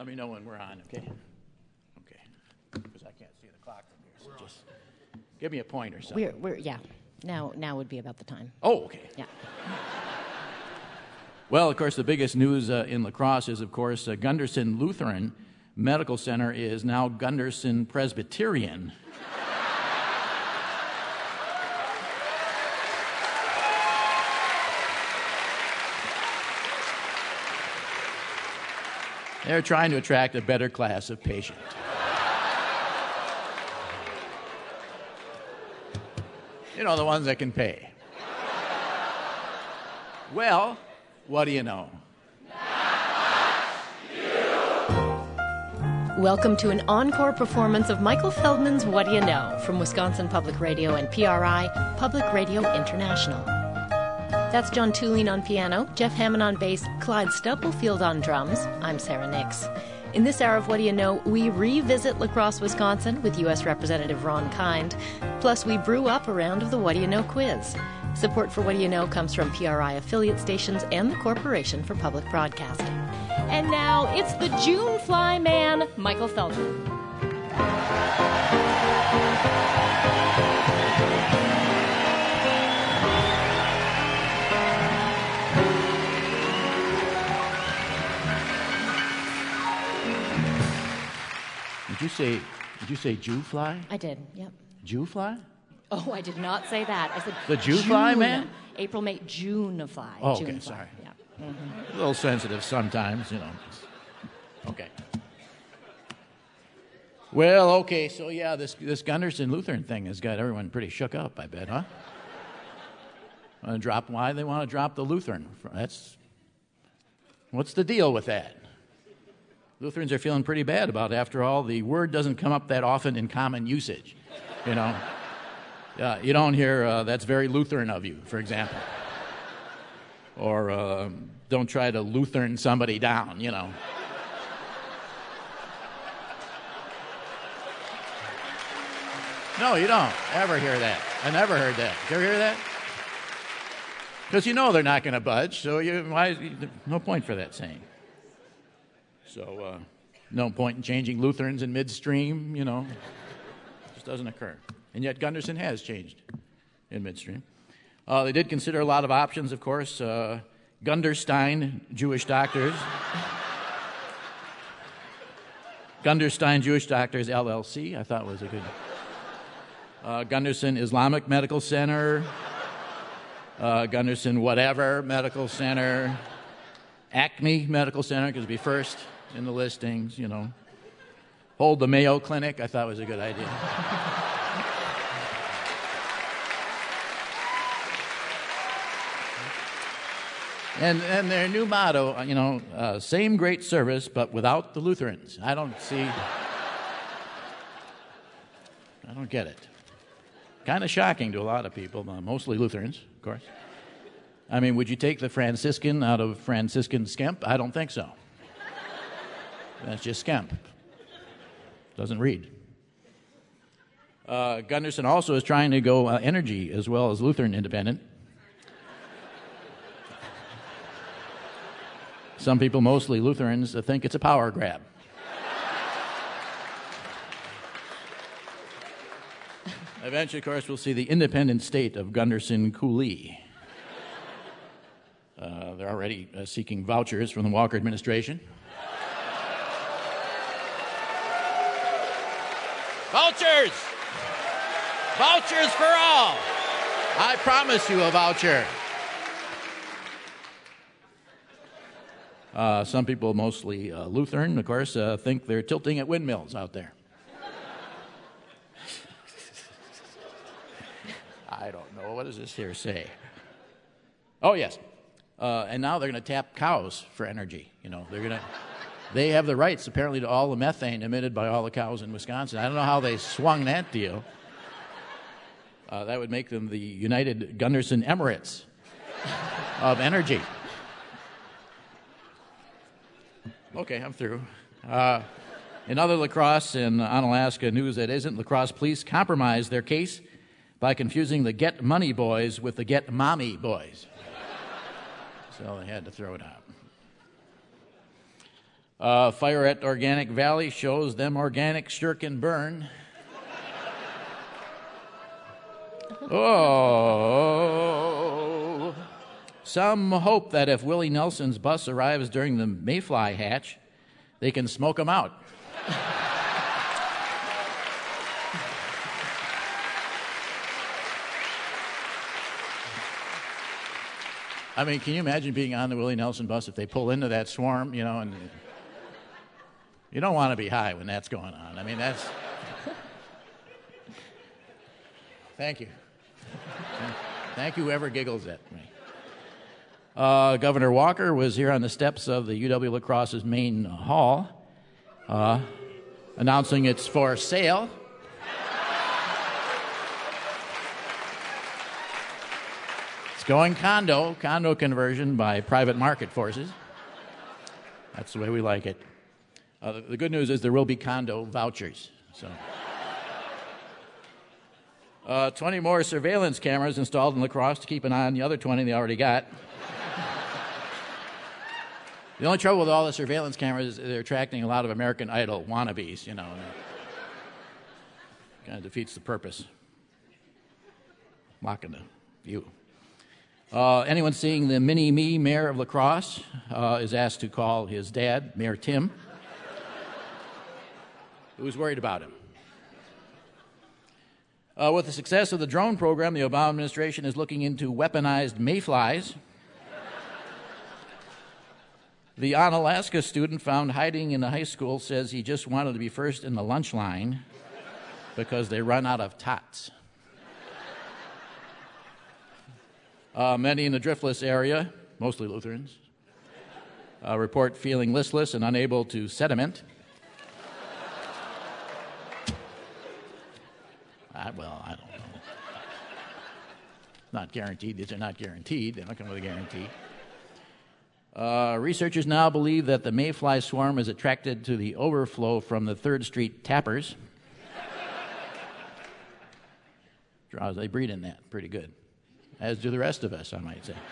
Let me know when we're on, okay? Okay. Because I can't see the clock from here, so just give me a point or something. Yeah. Now would be about the time. Oh, okay. Yeah. Well, of course, the biggest news in La Crosse is, of course, Gunderson Lutheran Medical Center is now Gunderson Presbyterian. They're trying to attract a better class of patient. You know, the ones that can pay. Well, what do you know? Welcome to an encore performance of Michael Feldman's What Do You Know? From Wisconsin Public Radio and PRI, Public Radio International. That's John Tulane on piano, Jeff Hammond on bass, Clyde Stubblefield on drums. I'm Sarah Nix. In this hour of What Do You Know, we revisit La Crosse, Wisconsin with U.S. Representative Ron Kind. Plus, we brew up a round of the What Do You Know quiz. Support for What Do You Know comes from PRI affiliate stations and the Corporation for Public Broadcasting. And now, it's the June Fly Man, Michael Feldman. Did you say Jew fly? I did, yep. Jew fly? Oh, I did not say that. I said the Jew fly, man? April, May, June fly. Oh, June okay, fly. sorry. Yeah. Mm-hmm. A little sensitive sometimes, you know. Okay. Well, okay, so yeah, this Gunderson Lutheran thing has got everyone pretty shook up, I bet, huh? Why they want to drop the Lutheran? What's the deal with that? Lutherans are feeling pretty bad about it. After all, the word doesn't come up that often in common usage, you know. You don't hear, that's very Lutheran of you, for example. Or don't try to Lutheran somebody down, you know. No, you don't ever hear that. I never heard that. Did you ever hear that? Because you know they're not going to budge, so no point for that saying. So, no point in changing Lutherans in midstream, you know. Just doesn't occur. And yet Gunderson has changed in midstream. They did consider a lot of options, of course. Gunderstein Jewish Doctors. Gunderstein Jewish Doctors, LLC, I thought was a good... Gunderson Islamic Medical Center. Gunderson Whatever Medical Center. Acme Medical Center, because it'd be first in the listings, you know. Hold the Mayo Clinic, I thought was a good idea. And their new motto, you know, same great service, but without the Lutherans. I don't get it. Kind of shocking to a lot of people, mostly Lutherans, of course. I mean, would you take the Franciscan out of Franciscan Skemp? I don't think so. That's just Skemp. Doesn't read. Gunderson also is trying to go energy as well as Lutheran independent. Some people, mostly Lutherans, think it's a power grab. Eventually, of course, we'll see the independent state of Gunderson Coulee. They're already seeking vouchers from the Walker administration. Vouchers! Vouchers for all! I promise you a voucher. Some people, mostly Lutheran, of course, think they're tilting at windmills out there. I don't know. What does this here say? Oh, yes. And now they're going to tap cows for energy. You know, they have the rights, apparently, to all the methane emitted by all the cows in Wisconsin. I don't know how they swung that deal. That would make them the United Gunderson Emirates of energy. Okay, I'm through. In other La Crosse and Onalaska news that isn't, La Crosse police compromised their case by confusing the Get Money Boys with the Get Mommy Boys. So they had to throw it Fire at Organic Valley shows them organic sure can burn. Oh. Some hope that if Willie Nelson's bus arrives during the Mayfly hatch, they can smoke him out. I mean, can you imagine being on the Willie Nelson bus if they pull into that swarm, you know, and you don't want to be high when that's going on. I mean, that's... Thank you. Thank you, whoever giggles at me. Governor Walker was here on the steps of the UW La Crosse's main hall, announcing it's for sale. It's going condo conversion by private market forces. That's the way we like it. The good news is there will be condo vouchers. So, 20 more surveillance cameras installed in La Crosse to keep an eye on the other 20 they already got. The only trouble with all the surveillance cameras is they're attracting a lot of American Idol wannabes, you know. Kind of defeats the purpose. Blocking the view. Anyone seeing the mini-me mayor of La Crosse is asked to call his dad, Mayor Tim, who's worried about him. With the success of the drone program, the Obama administration is looking into weaponized mayflies. The Onalaska student found hiding in the high school says he just wanted to be first in the lunch line because they run out of tots. Many in the Driftless area, mostly Lutherans, report feeling listless and unable to sediment. Well, I don't know. Not guaranteed. These are not guaranteed. They don't come with a guarantee. Researchers now believe that the mayfly swarm is attracted to the overflow from the 3rd Street tappers. They breed in that pretty good, as do the rest of us, I might say.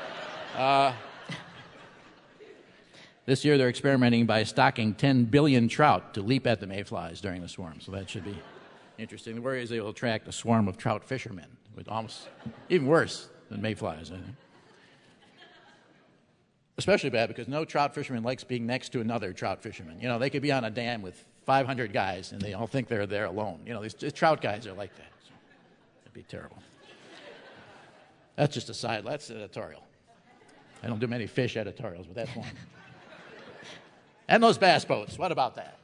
This year they're experimenting by stocking 10 billion trout to leap at the mayflies during the swarm, so that should be interesting. The worry is they will attract a swarm of trout fishermen, with almost even worse than mayflies, I think. Especially bad because no trout fisherman likes being next to another trout fisherman. You know, they could be on a dam with 500 guys and they all think they're there alone. You know, these trout guys are like that. So it'd be terrible. That's just a side. That's editorial. I don't do many fish editorials, but that's one. And those bass boats. What about that?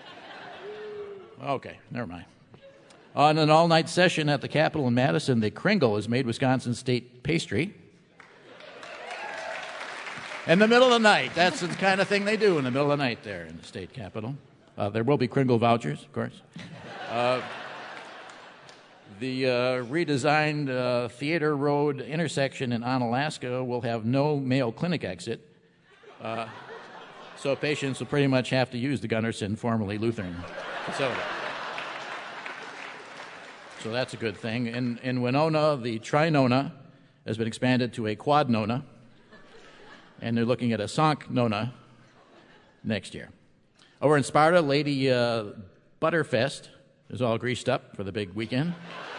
Okay, never mind. On an all-night session at the Capitol in Madison, the Kringle is made Wisconsin state pastry. In the middle of the night. That's the kind of thing they do in the middle of the night there in the state capitol. There will be Kringle vouchers, of course. The redesigned Theater Road intersection in Onalaska will have no Mayo Clinic exit. So patients will pretty much have to use the Gunderson, formerly Lutheran facility. So that's a good thing. In Winona, the Trinona has been expanded to a Quadnona. And they're looking at a Sank Nona next year. Over in Sparta, Lady Butterfest is all greased up for the big weekend.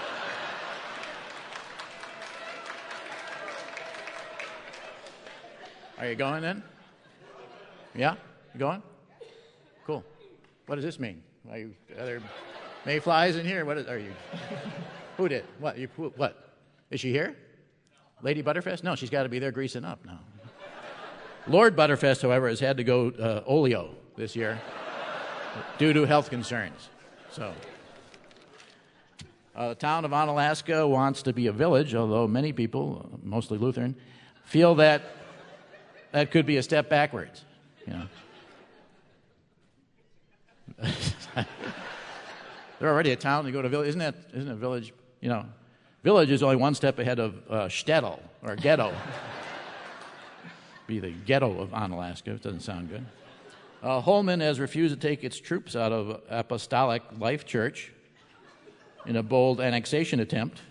Are you going then? Yeah? You going? Cool. What does this mean? Are there mayflies in here? Are you? Who did? What? What? Is she here? Lady Butterfest? No, she's got to be there greasing up now. Lord Butterfest, however, has had to go oleo this year due to health concerns. So, the town of Onalaska wants to be a village, although many people, mostly Lutheran, feel that that could be a step backwards. You know, they're already a town. They go to village. Isn't it a village? You know, village is only one step ahead of shtetl or ghetto. Be the ghetto of Onalaska. It doesn't sound good. Holman has refused to take its troops out of Apostolic Life Church in a bold annexation attempt.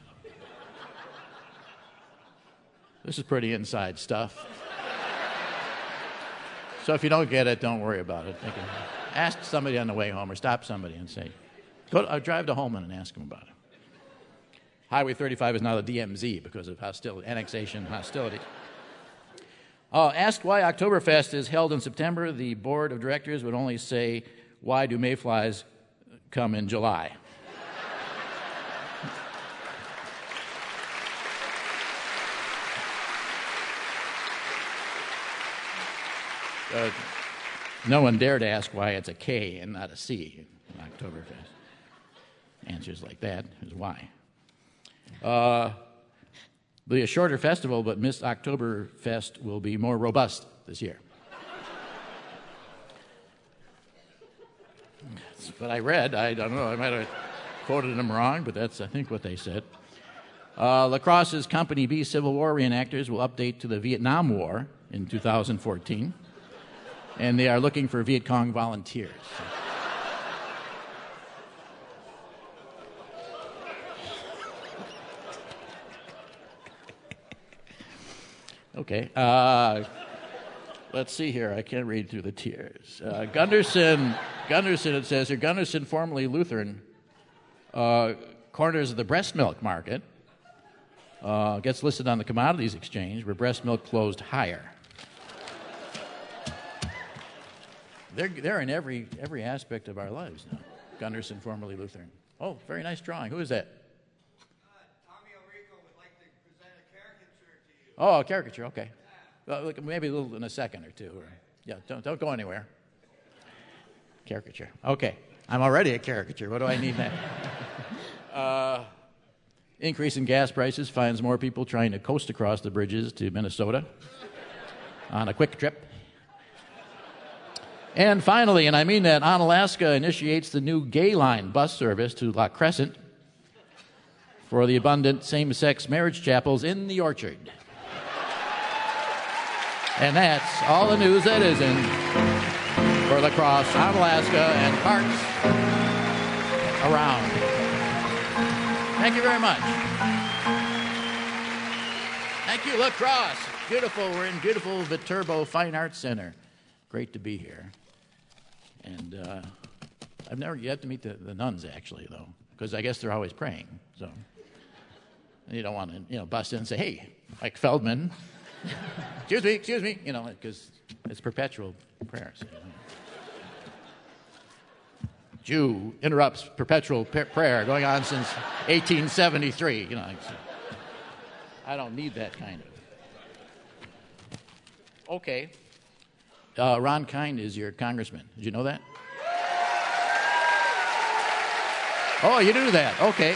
This is pretty inside stuff. So if you don't get it, don't worry about it. Ask somebody on the way home or stop somebody and say, drive to Holman and ask them about it. Highway 35 is now the DMZ because of annexation hostility. Asked why Oktoberfest is held in September, the board of directors would only say, why do mayflies come in July? No one dared ask why it's a K and not a C in Oktoberfest. Answers like that is why. The shorter festival, but Miss Oktoberfest will be more robust this year. That's what I read. I don't know. I might have quoted them wrong, but that's, I think, what they said. La Crosse's Company B Civil War reenactors will update to the Vietnam War in 2014, and they are looking for Viet Cong volunteers. Okay. Let's see here. I can't read through the tiers. Gunderson, it says here, Gunderson, formerly Lutheran, corners of the breast milk market, gets listed on the Commodities Exchange, where breast milk closed higher. They're in every aspect of our lives now. Gunderson, formerly Lutheran. Oh, very nice drawing. Who is that? Tommy Orico would like to present a caricature to you. Oh, a caricature. Okay. Well, maybe a little in a second or two. Yeah, don't go anywhere. Caricature. Okay. I'm already a caricature. What do I need now? Increase in gas prices finds more people trying to coast across the bridges to Minnesota on a quick trip. And finally, and I mean that, Onalaska initiates the new Gay Line bus service to La Crescent for the abundant same-sex marriage chapels in the orchard. And that's all the news that is in for La Crosse, Onalaska, and parts around. Thank you very much. Thank you, La Crosse. Beautiful. We're in beautiful Viterbo Fine Arts Center. Great to be here. And I've never yet to meet the nuns, actually, though, because I guess they're always praying. So you don't want to, bust in and say, hey, Mike Feldman, excuse me, because it's perpetual prayers. Jew interrupts perpetual prayer going on since 1873. I don't need that kind of. Okay. Ron Kind is your congressman. Did you know that? Oh, you knew that. Okay.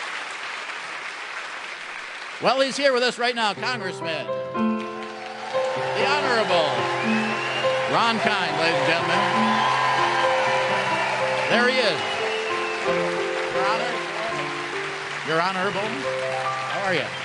Well, he's here with us right now, Congressman. The Honorable Ron Kind, ladies and gentlemen. There he is. Your Honor. Your Honorable. How are you?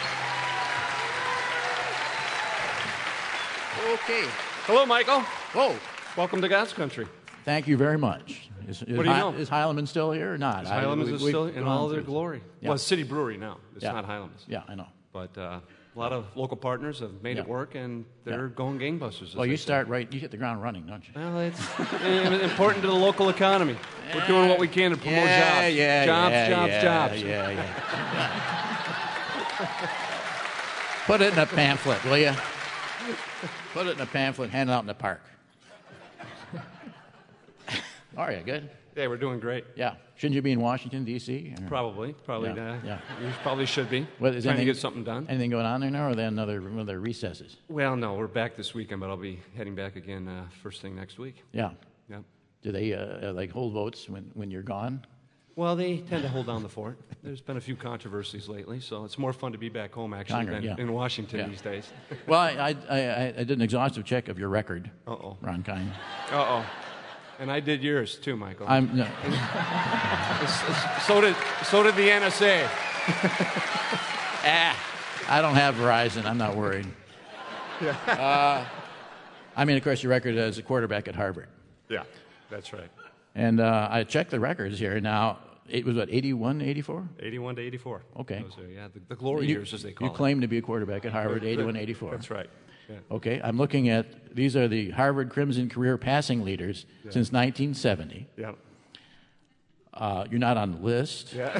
Okay. Hello, Michael. Whoa. Welcome to God's country. Thank you very much. What do you know? Is Heilemann still here or not? Heilemann is still in all their glory. Yeah. Well, it's City Brewery now. It's not Heilemann's. Yeah, I know. But a lot of local partners have made it work, and they're going gangbusters. Well, you hit the ground running, don't you? Well, it's important to the local economy. We're doing what we can to promote jobs. Jobs. Yeah. Put it in a pamphlet, will you? Put it in a pamphlet, hand it out in the park. Are you good? Yeah, we're doing great. Yeah. Shouldn't you be in Washington, D.C.? Or? Probably. Yeah. You probably should be. Is trying to get something done. Anything going on there now, or then other recesses? Well, no, we're back this weekend, but I'll be heading back again first thing next week. Yeah. Yep. Do they hold votes when you're gone? Well, they tend to hold down the fort. There's been a few controversies lately, so it's more fun to be back home, actually, than in Washington these days. Well, I did an exhaustive check of your record, Ron Kind. Uh-oh. And I did yours, too, Michael. No. So did the NSA. I don't have Verizon. I'm not worried. Yeah. Of course, your record as a quarterback at Harvard. Yeah, that's right. And I checked the records here. Now, it was what, 81, 84? 81 to 84. Okay. Those are, the glory years, as they call it. You claim to be a quarterback at Harvard, 81, 84. That's right. Yeah. Okay, I'm looking at, these are the Harvard Crimson career passing leaders since 1970. Yeah. You're not on the list. Yeah.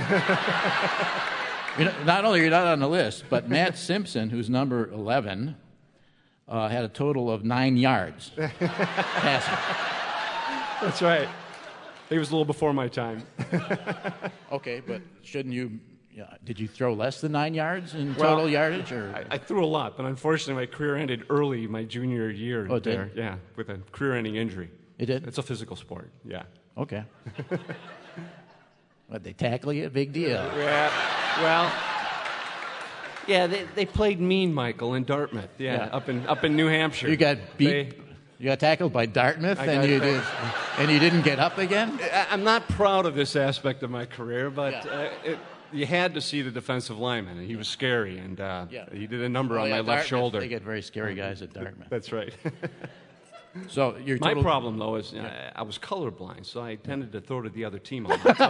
Not only you're not on the list, but Matt Simpson, who's number 11, had a total of 9 yards passing. That's right. He was a little before my time. Okay, but shouldn't you? Did you throw less than 9 yards in total yardage? Or I threw a lot, but unfortunately, my career ended early my junior year. Oh, it there. did? Yeah, with a career-ending injury. It did? It's a physical sport. Yeah. Okay. What, they tackle you? Big deal. Yeah. Well. Yeah, they played mean, Michael, in Dartmouth. Yeah, up in New Hampshire. You got beat. You got tackled by Dartmouth, and you didn't get up again. I'm not proud of this aspect of my career, but you had to see the defensive lineman, and he was scary, and he did a number on my left shoulder. They get very scary guys at Dartmouth. That's right. So my problem, though, is I was colorblind, so I tended to throw to the other team a lot. So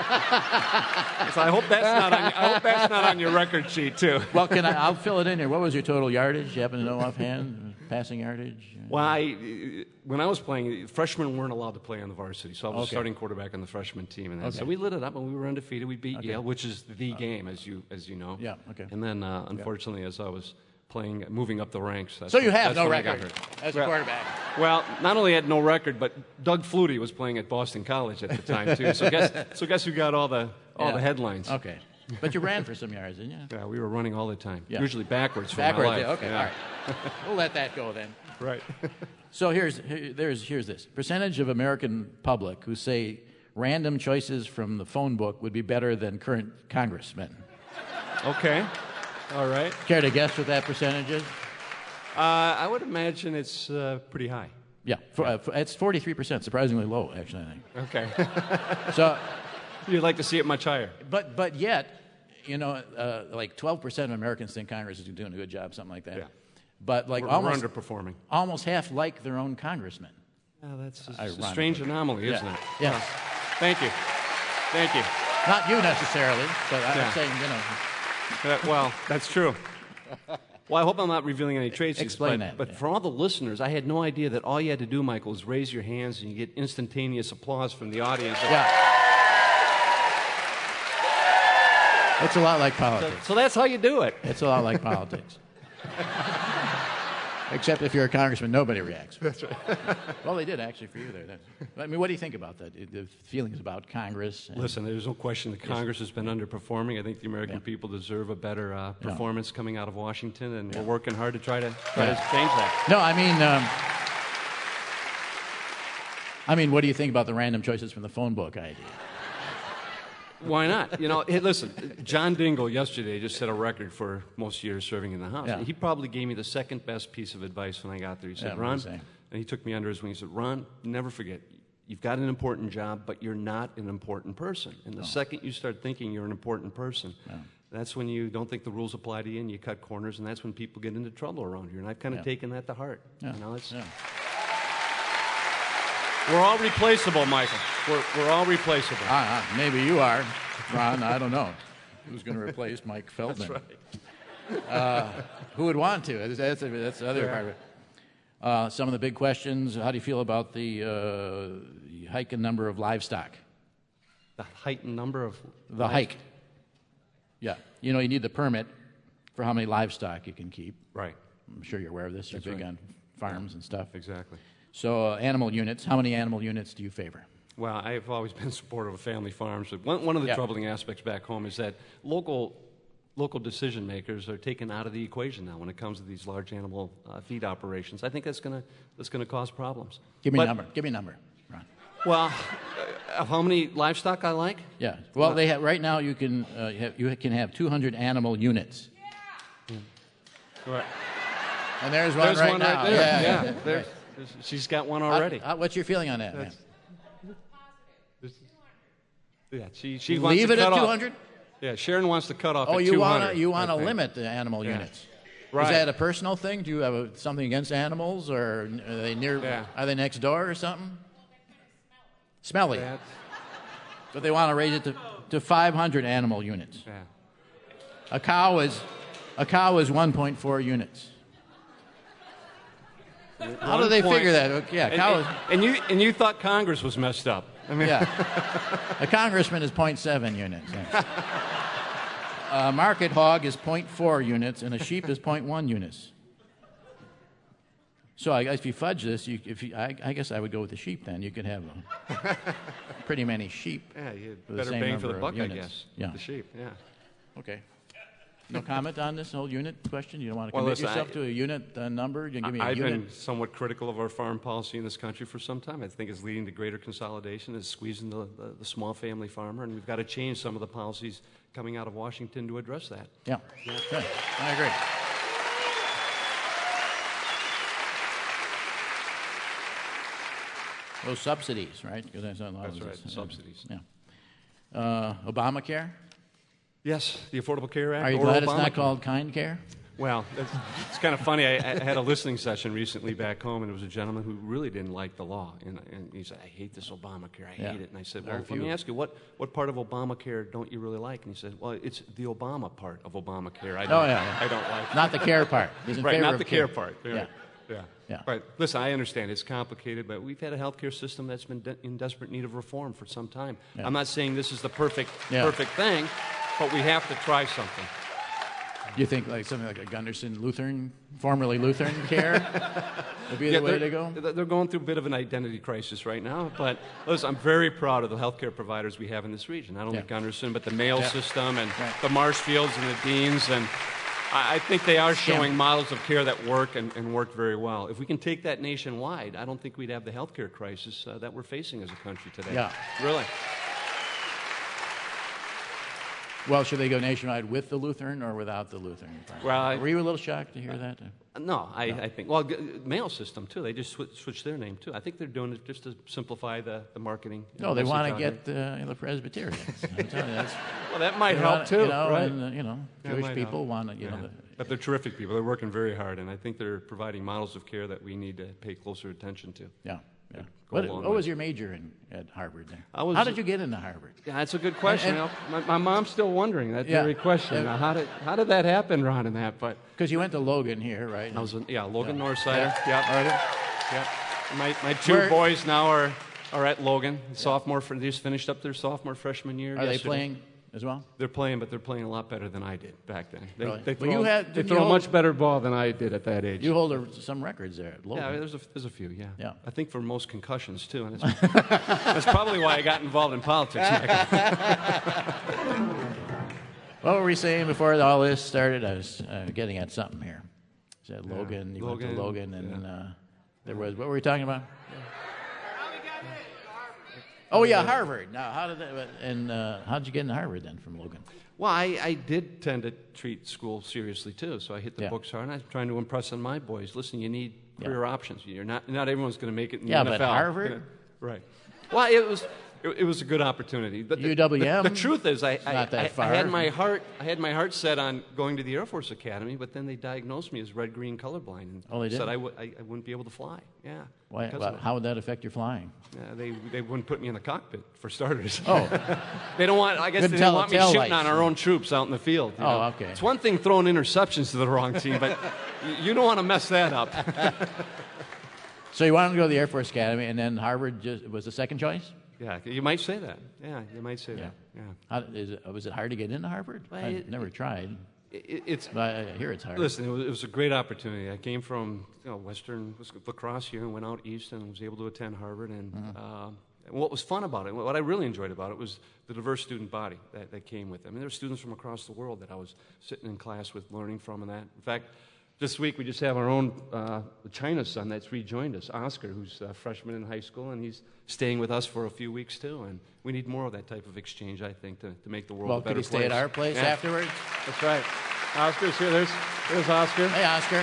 I hope that's not on your record sheet too. Well, I'll fill it in here. What was your total yardage? You happen to know offhand? Passing yardage? Well, when I was playing, freshmen weren't allowed to play on the varsity, so I was starting quarterback on the freshman team, and so we lit it up, and we were undefeated. We beat Yale, which is the game, as you know. Yeah. Okay. And then, unfortunately, as I was moving up the ranks. So you have no record as a quarterback. Well, not only had no record, but Doug Flutie was playing at Boston College at the time too. So guess who got all the headlines? Okay, but you ran for some yards, didn't you? Yeah, we were running all the time. Yeah. Usually backwards. For backwards. my life. Yeah, okay. All right. We'll let that go then. Right. So here's this percentage of American public who say random choices from the phone book would be better than current congressmen. Okay. All right. Care to guess what that percentage is? I would imagine it's pretty high. Yeah, it's 43%, surprisingly low, actually, I think. Okay. So, you'd like to see it much higher. But yet, like 12% of Americans think Congress is doing a good job, something like that. Yeah. But like we're underperforming. Almost half like their own congressman. Oh, that's a strange anomaly, isn't it? Yes. Thank you. Thank you. Not you necessarily, but I'm saying, well, that's true. Well, I hope I'm not revealing any trade secrets. Explain that. But for all the listeners, I had no idea that all you had to do, Michael, is raise your hands and you get instantaneous applause from the audience. Yeah. It's a lot like politics. So that's how you do it. It's a lot like politics. Except if you're a congressman, nobody reacts. That's right. Well, they did actually for you there. I mean, what do you think about that? The feelings about Congress? Listen, there's no question that Congress has been underperforming. I think the American people deserve a better performance coming out of Washington, and we're working hard to try to change that. No, I mean, what do you think about the random choices from the phone book idea? Why not? Hey, listen, John Dingell yesterday just set a record for most years serving in the House. Yeah. He probably gave me the second best piece of advice when I got there. He said, Ron, and he took me under his wing. He said, Ron, never forget, you've got an important job, but you're not an important person. And the second you start thinking you're an important person, that's when you don't think the rules apply to you and you cut corners, and that's when people get into trouble around here. And I've kind of taken that to heart. Yeah. We're all replaceable, Michael. We're all replaceable. Maybe you are, Ron. I don't know. Who's going to replace Mike Feldman? That's right. Who would want to? That's the other part of it. Some of the big questions. How do you feel about the heightened number of livestock? The heightened number of the hike. Yeah. You need the permit for how many livestock you can keep. Right. I'm sure you're aware of this. You're big on farms and stuff. Exactly. So animal units. How many animal units do you favor? Well, I've always been supportive of family farms. But one of the troubling aspects back home is that local decision makers are taken out of the equation now when it comes to these large animal feed operations. I think that's going to cause problems. Give me a number. Give me a number, Ron. Well, how many livestock I like? Yeah. Well, they have right now. You can have 200 animal units. Yeah. Right. And there's one right now. Right there. Yeah. She's got one already. What's your feeling on that, man? Yeah, she wants leave to it cut at 200. Yeah, Sharon wants to cut off. At 200. You want to limit the animal units. Right. Is that a personal thing? Do you have something against animals, or are they near? Yeah. Are they next door or something? Smelly. But they want to raise it to 500 animal units. Yeah. A cow is 1.4 units. How do they figure that? Yeah, cows. And you thought Congress was messed up. I mean, yeah. A congressman is 0.7 units. A market hog is 0.4 units, and a sheep is 0.1 units. So I guess if you fudge this, I guess I would go with the sheep then. You could have pretty many sheep. Yeah, you had better bang for the buck, I guess. Yeah. The sheep, yeah. Okay. No comment on this whole unit question? You don't want to commit yourself to a unit number? You give me a I've unit? been somewhat critical of our farm policy in this country for some time. I think it's leading to greater consolidation. It's squeezing the small family farmer, and we've got to change some of the policies coming out of Washington to address that. Yeah. Good. I agree. Those subsidies, right? That's right, subsidies. Yeah. Obamacare? Yes, the Affordable Care Act. Are you glad it's not called Kind Care? Well, it's kind of funny. I had a listening session recently back home, and there was a gentleman who really didn't like the law. And he said, I hate this Obamacare. I hate it. And I said, well, let me ask you, what part of Obamacare don't you really like? And he said, well, it's the Obama part of Obamacare. I don't like. Not the care part. Right, not the care part. Yeah. Yeah. Right. Listen, I understand it's complicated, but we've had a healthcare system that's been in desperate need of reform for some time. Yeah. I'm not saying this is the perfect thing, but we have to try something. You think like something like a Gunderson Lutheran, formerly Lutheran care would be the way to go? They're going through a bit of an identity crisis right now, but listen, I'm very proud of the healthcare providers we have in this region. Not only Gunderson, but the Mayo system and the Marshfields and the Deans, and I think they are showing models of care that work and work very well. If we can take that nationwide, I don't think we'd have the healthcare crisis that we're facing as a country today. Yeah. Really. Well, should they go nationwide with the Lutheran or without the Lutheran? Well, were you a little shocked to hear that? No, I think, well, Mayo system, too. They just switched their name, too. I think they're doing it just to simplify the marketing. No, they want to get the Presbyterians. I'm telling you, well, that might help, too. Right? And, Jewish people want to, But they're terrific people. They're working very hard, and I think they're providing models of care that we need to pay closer attention to. Yeah. Yeah. What was your major at Harvard there? How did you get into Harvard? Yeah, that's a good question. My mom's still wondering that very question. How did that happen, Ron, and that? But because you went to Logan here, right? I was Logan Northsider. Yep. My two boys now are at Logan. They just finished up their sophomore freshman year. Are they playing as well? They're playing, but they're playing a lot better than I did back then. They throw a much better ball than I did at that age. You hold some records there at Logan. Yeah, there's a few, yeah. I think for most concussions, too. And that's probably why I got involved in politics, Michael. What were we saying before all this started? I was getting at something here. You said Logan, you went to Logan, and there was, what were we talking about? Oh yeah, Harvard. Now, how did you get into Harvard then from Logan? Well, I did tend to treat school seriously too, so I hit the books hard. And I was trying to impress on my boys. Listen, you need career options. You're not everyone's going to make it in the NFL. But Harvard, right? Well, it was a good opportunity. But UWM. The truth is, I had my heart set on going to the Air Force Academy, but then they diagnosed me as red-green colorblind and said I wouldn't be able to fly. Yeah. Why? How would that affect your flying? They wouldn't put me in the cockpit for starters. Oh. They don't want. I guess they don't want me shooting on our own troops out in the field. You know? Okay. It's one thing throwing interceptions to the wrong team, but you don't want to mess that up. So you wanted to go to the Air Force Academy, and then Harvard was the second choice? Yeah, you might say that. Yeah, you might say that. Yeah. Was it hard to get into Harvard? I never tried. But I hear it's hard. Listen, it was a great opportunity. I came from Western lacrosse here and went out east and was able to attend Harvard. And what was fun about it, what I really enjoyed about it, was the diverse student body that came with them. I mean, there were students from across the world that I was sitting in class with, learning from, and that. In fact, this week we just have our own China son that's rejoined us, Oscar, who's a freshman in high school, and he's staying with us for a few weeks too. And we need more of that type of exchange, I think, to make the world a better place. Well, could he stay at our place afterwards? That's right. Oscar's here. There's Oscar. Hey, Oscar.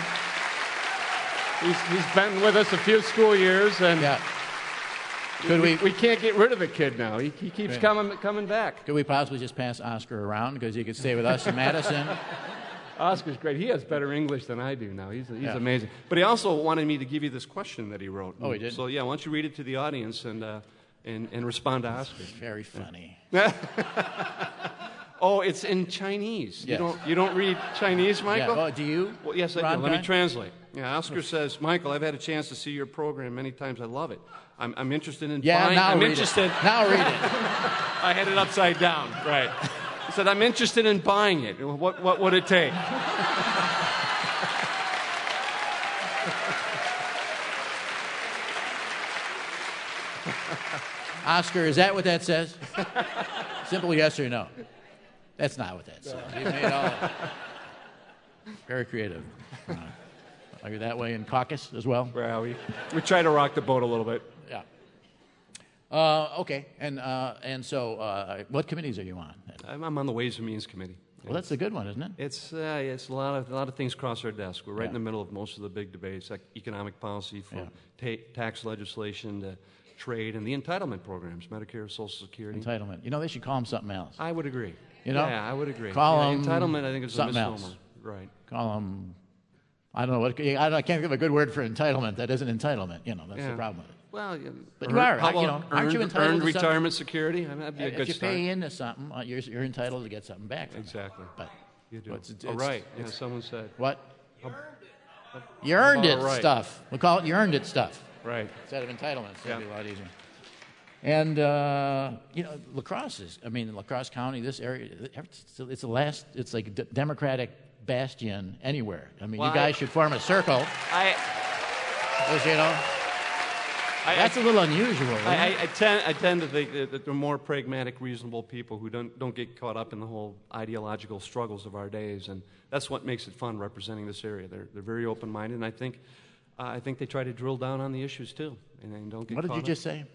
He's been with us a few school years, and we can't get rid of the kid now. He keeps coming back. Could we possibly just pass Oscar around because he could stay with us in Madison? Oscar's great. He has better English than I do now. He's amazing. But he also wanted me to give you this question that he wrote. Oh, he did? So, why don't you read it to the audience and respond to Oscar. Very funny. Oh, it's in Chinese. Yes. You don't read Chinese, Michael? Yeah. Oh, do you? Well, yes, I do. Let me translate. Yeah, Oscar says, Michael, I've had a chance to see your program many times. I love it. I'm interested in Yeah, buying. now I'm read interested. it. Now read it. I had it upside down. Right. He said, I'm interested in buying it. What would it take? Oscar, is that what that says? Simple yes or no. That's not what that says. You made all that. Very creative. Are you that way in caucus as well? Well, we try to rock the boat a little bit. Yeah. Okay. And so, what committees are you on? I'm on the Ways and Means Committee. Well, that's a good one, isn't it? It's a lot of things cross our desk. We're right in the middle of most of the big debates, like economic policy, from tax legislation to trade, and the entitlement programs, Medicare, Social Security. Entitlement. You know, they should call them something else. I would agree. You know? Yeah, I would agree. Call them entitlement, I think, is a misnomer. else. Right. Call them, I don't know, I can't give a good word for entitlement. That isn't entitlement. You know, that's the problem with it. Well, but you are. How about aren't you entitled earned to retirement security? I mean, that'd be a good if you start. pay into something, you're entitled to get something back from Exactly. it. But you do. It's, right. Yeah, someone said. What? You earned it right. stuff. We'll call it you earned it stuff. Right. Instead of entitlements. That'd be a lot easier. And, La Crosse County, this area, it's like a Democratic bastion anywhere. I mean, you guys should form a circle. That's a little unusual. I tend to think that they're more pragmatic, reasonable people who don't get caught up in the whole ideological struggles of our days, and that's what makes it fun representing this area. They're very open-minded, and I think they try to drill down on the issues too, and they don't get. What caught did you up. just say?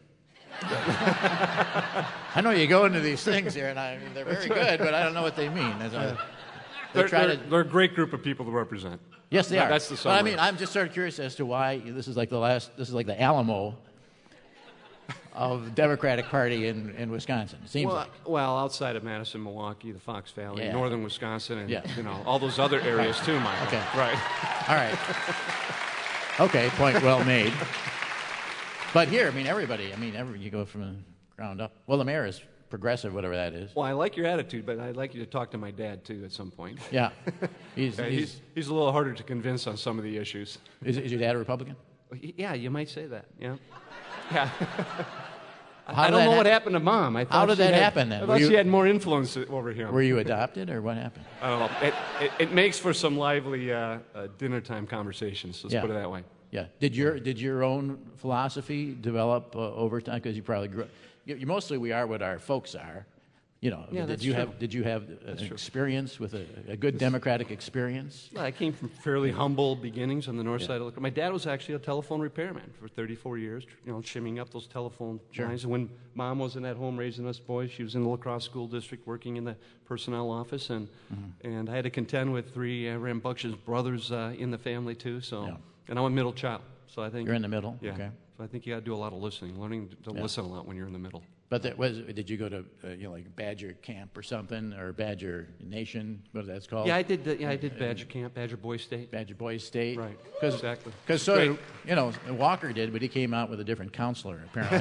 I know you go into these things here, and they're very good, but I don't know what they mean. They're a great group of people to represent. Yes, they are. That's the summary. But I mean, I'm just sort of curious as to why this is like the Alamo of the Democratic Party in Wisconsin. It seems like. Well, outside of Madison, Milwaukee, the Fox Valley, northern Wisconsin, and all those other areas too, Michael. Okay. Right. All right. Okay, point well made. But here, I mean, everybody. I mean, you go from the ground up. Well, the mayor is progressive, whatever that is. Well, I like your attitude, but I'd like you to talk to my dad too at some point. Yeah, he's a little harder to convince on some of the issues. Is your dad a Republican? Yeah, you might say that. Yeah. Yeah. I don't know what happened to Mom. How did that happen then? I thought she had more influence over him. Were you adopted, or what happened? I don't know. It makes for some lively dinner time conversations. Let's put it that way. Yeah. Did your own philosophy develop over time? Because you probably grew up. We are what our folks are. You know. Yeah, did you have an experience with a good democratic experience? Well, I came from fairly humble beginnings on the north side of the. My dad was actually a telephone repairman for 34 years. Shimming up those telephone lines. And when Mom wasn't at home raising us boys, she was in the La Crosse School District working in the personnel office, and I had to contend with three rambunctious brothers in the family too. So. And I'm a middle child, so I think you're in the middle. Yeah. Okay. So I think you got to do a lot of listening, learning to listen a lot when you're in the middle. But did you go to like Badger Camp or something, or Badger Nation? What that's called? Yeah, I did. I did Badger Camp, Badger Boys State. Badger Boys State. Right. Exactly. Because Walker did, but he came out with a different counselor apparently.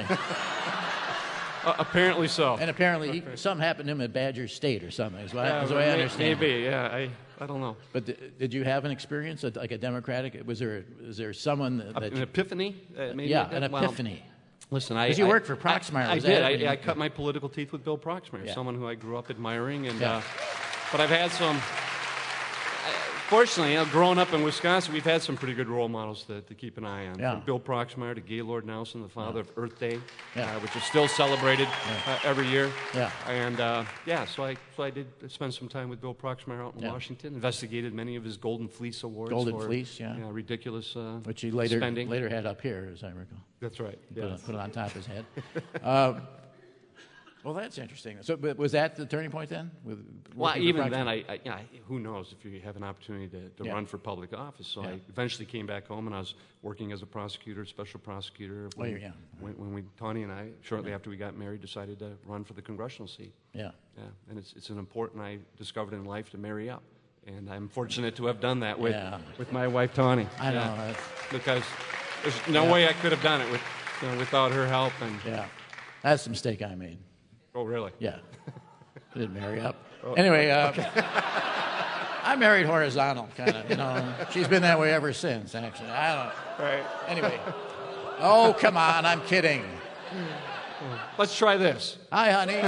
Apparently so. And apparently something happened to him at Badger State or something. Is what I understand. Maybe. Yeah. I don't know. But did you have an experience like a Democratic? Was there someone that an epiphany? Maybe an epiphany. Listen, because you worked for Proxmire. I did. I cut my political teeth with Bill Proxmire, someone who I grew up admiring, and but I've had some. Fortunately, growing up in Wisconsin, we've had some pretty good role models to keep an eye on. From Bill Proxmire to Gaylord Nelson, the father of Earth Day, which is still celebrated every year. Yeah. And so I did spend some time with Bill Proxmire out in Washington. Investigated many of his Golden Fleece awards. Fleece, ridiculous. Which he spending. later had up here, as I recall. That's right. Put it on top of his head. Well, that's interesting. So, but was that the turning point then? Even then, who knows if you have an opportunity to run for public office. So I eventually came back home, and I was working as a prosecutor, special prosecutor. When Tawny and I, shortly after we got married, decided to run for the congressional seat. Yeah. And it's an important, I discovered in life, to marry up. And I'm fortunate to have done that with my wife, Tawny. I know. Because there's no way I could have done it without her help. That's the mistake I made. Oh, really? Yeah. I didn't marry up. Anyway, I married horizontal, kind of, you know. She's been that way ever since, actually. I don't know. Right. Anyway. Oh, come on, I'm kidding. Let's try this. Hi, honey.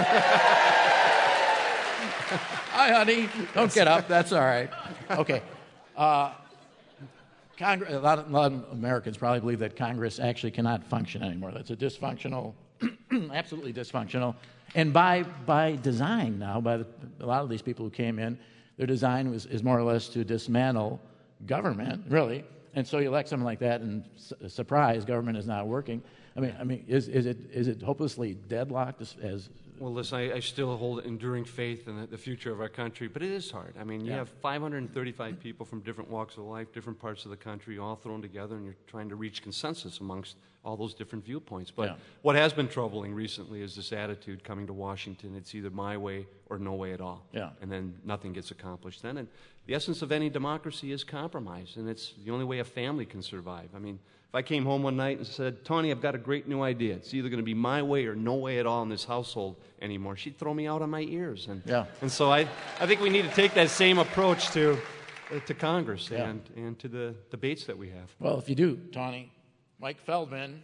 Hi, honey. Don't get up. That's all right. Okay. Congress, a lot of Americans probably believe that Congress actually cannot function anymore. That's a dysfunctional, absolutely dysfunctional. And by design now, by a lot of these people who came in, their design is more or less to dismantle government, really. And so you elect someone like that, and surprise, government is not working. I mean, is it hopelessly deadlocked as Well, listen, I still hold enduring faith in the future of our country, but it is hard. I mean, you have 535 people from different walks of life, different parts of the country, all thrown together, and you're trying to reach consensus amongst all those different viewpoints. But what has been troubling recently is this attitude coming to Washington. It's either my way or no way at all. Yeah. And then nothing gets accomplished then. And the essence of any democracy is compromise, and it's the only way a family can survive. I mean, if I came home one night and said, Tony, I've got a great new idea. It's either going to be my way or no way at all in this household anymore, she'd throw me out on my ears. And so I think we need to take that same approach to Congress and to the debates that we have. Well, if you do, Tony, Mike Feldman.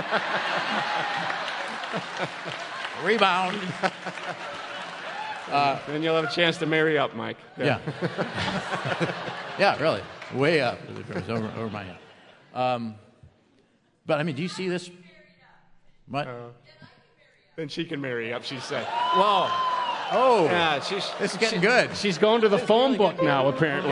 Rebound. Then you'll have a chance to marry up, Mike. Yeah. Yeah, really. Way up. Over my head. But, I mean, do you see this? What? Then she can marry up, she said. Whoa. Oh. Yeah, this is getting good. She's going to the phone book now, apparently.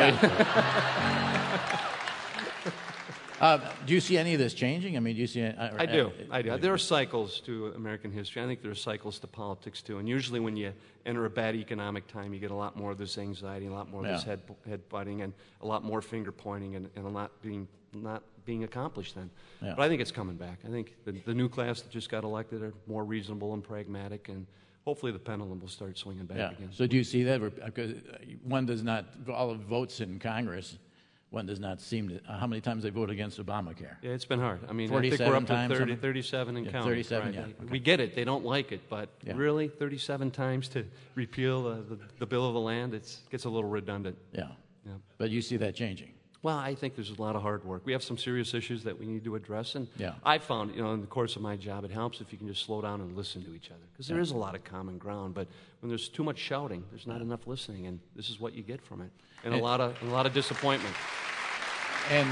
Do you see any of this changing? I mean, do you see? I do. There are cycles to American history. I think there are cycles to politics, too. And usually when you enter a bad economic time, you get a lot more of this anxiety, a lot more of this head butting, and a lot more finger pointing, and a lot not being accomplished then. Yeah. But I think it's coming back. I think the new class that just got elected are more reasonable and pragmatic, and hopefully the pendulum will start swinging back again. So do you see that? Because one does not, all of votes in Congress, one does not seem to, how many times they vote against Obamacare? Yeah, it's been hard. I mean, I think we're up to 37 and counting. 37, right? yeah. Okay. We get it. They don't like it, but really, 37 times to repeal the bill of the land, it gets a little redundant. Yeah. But you see that changing? Well, I think there's a lot of hard work. We have some serious issues that we need to address, and Yeah. I found, in the course of my job, it helps if you can just slow down and listen to each other, because there is a lot of common ground. But when there's too much shouting, there's not enough listening, and this is what you get from it, and a lot of disappointment. And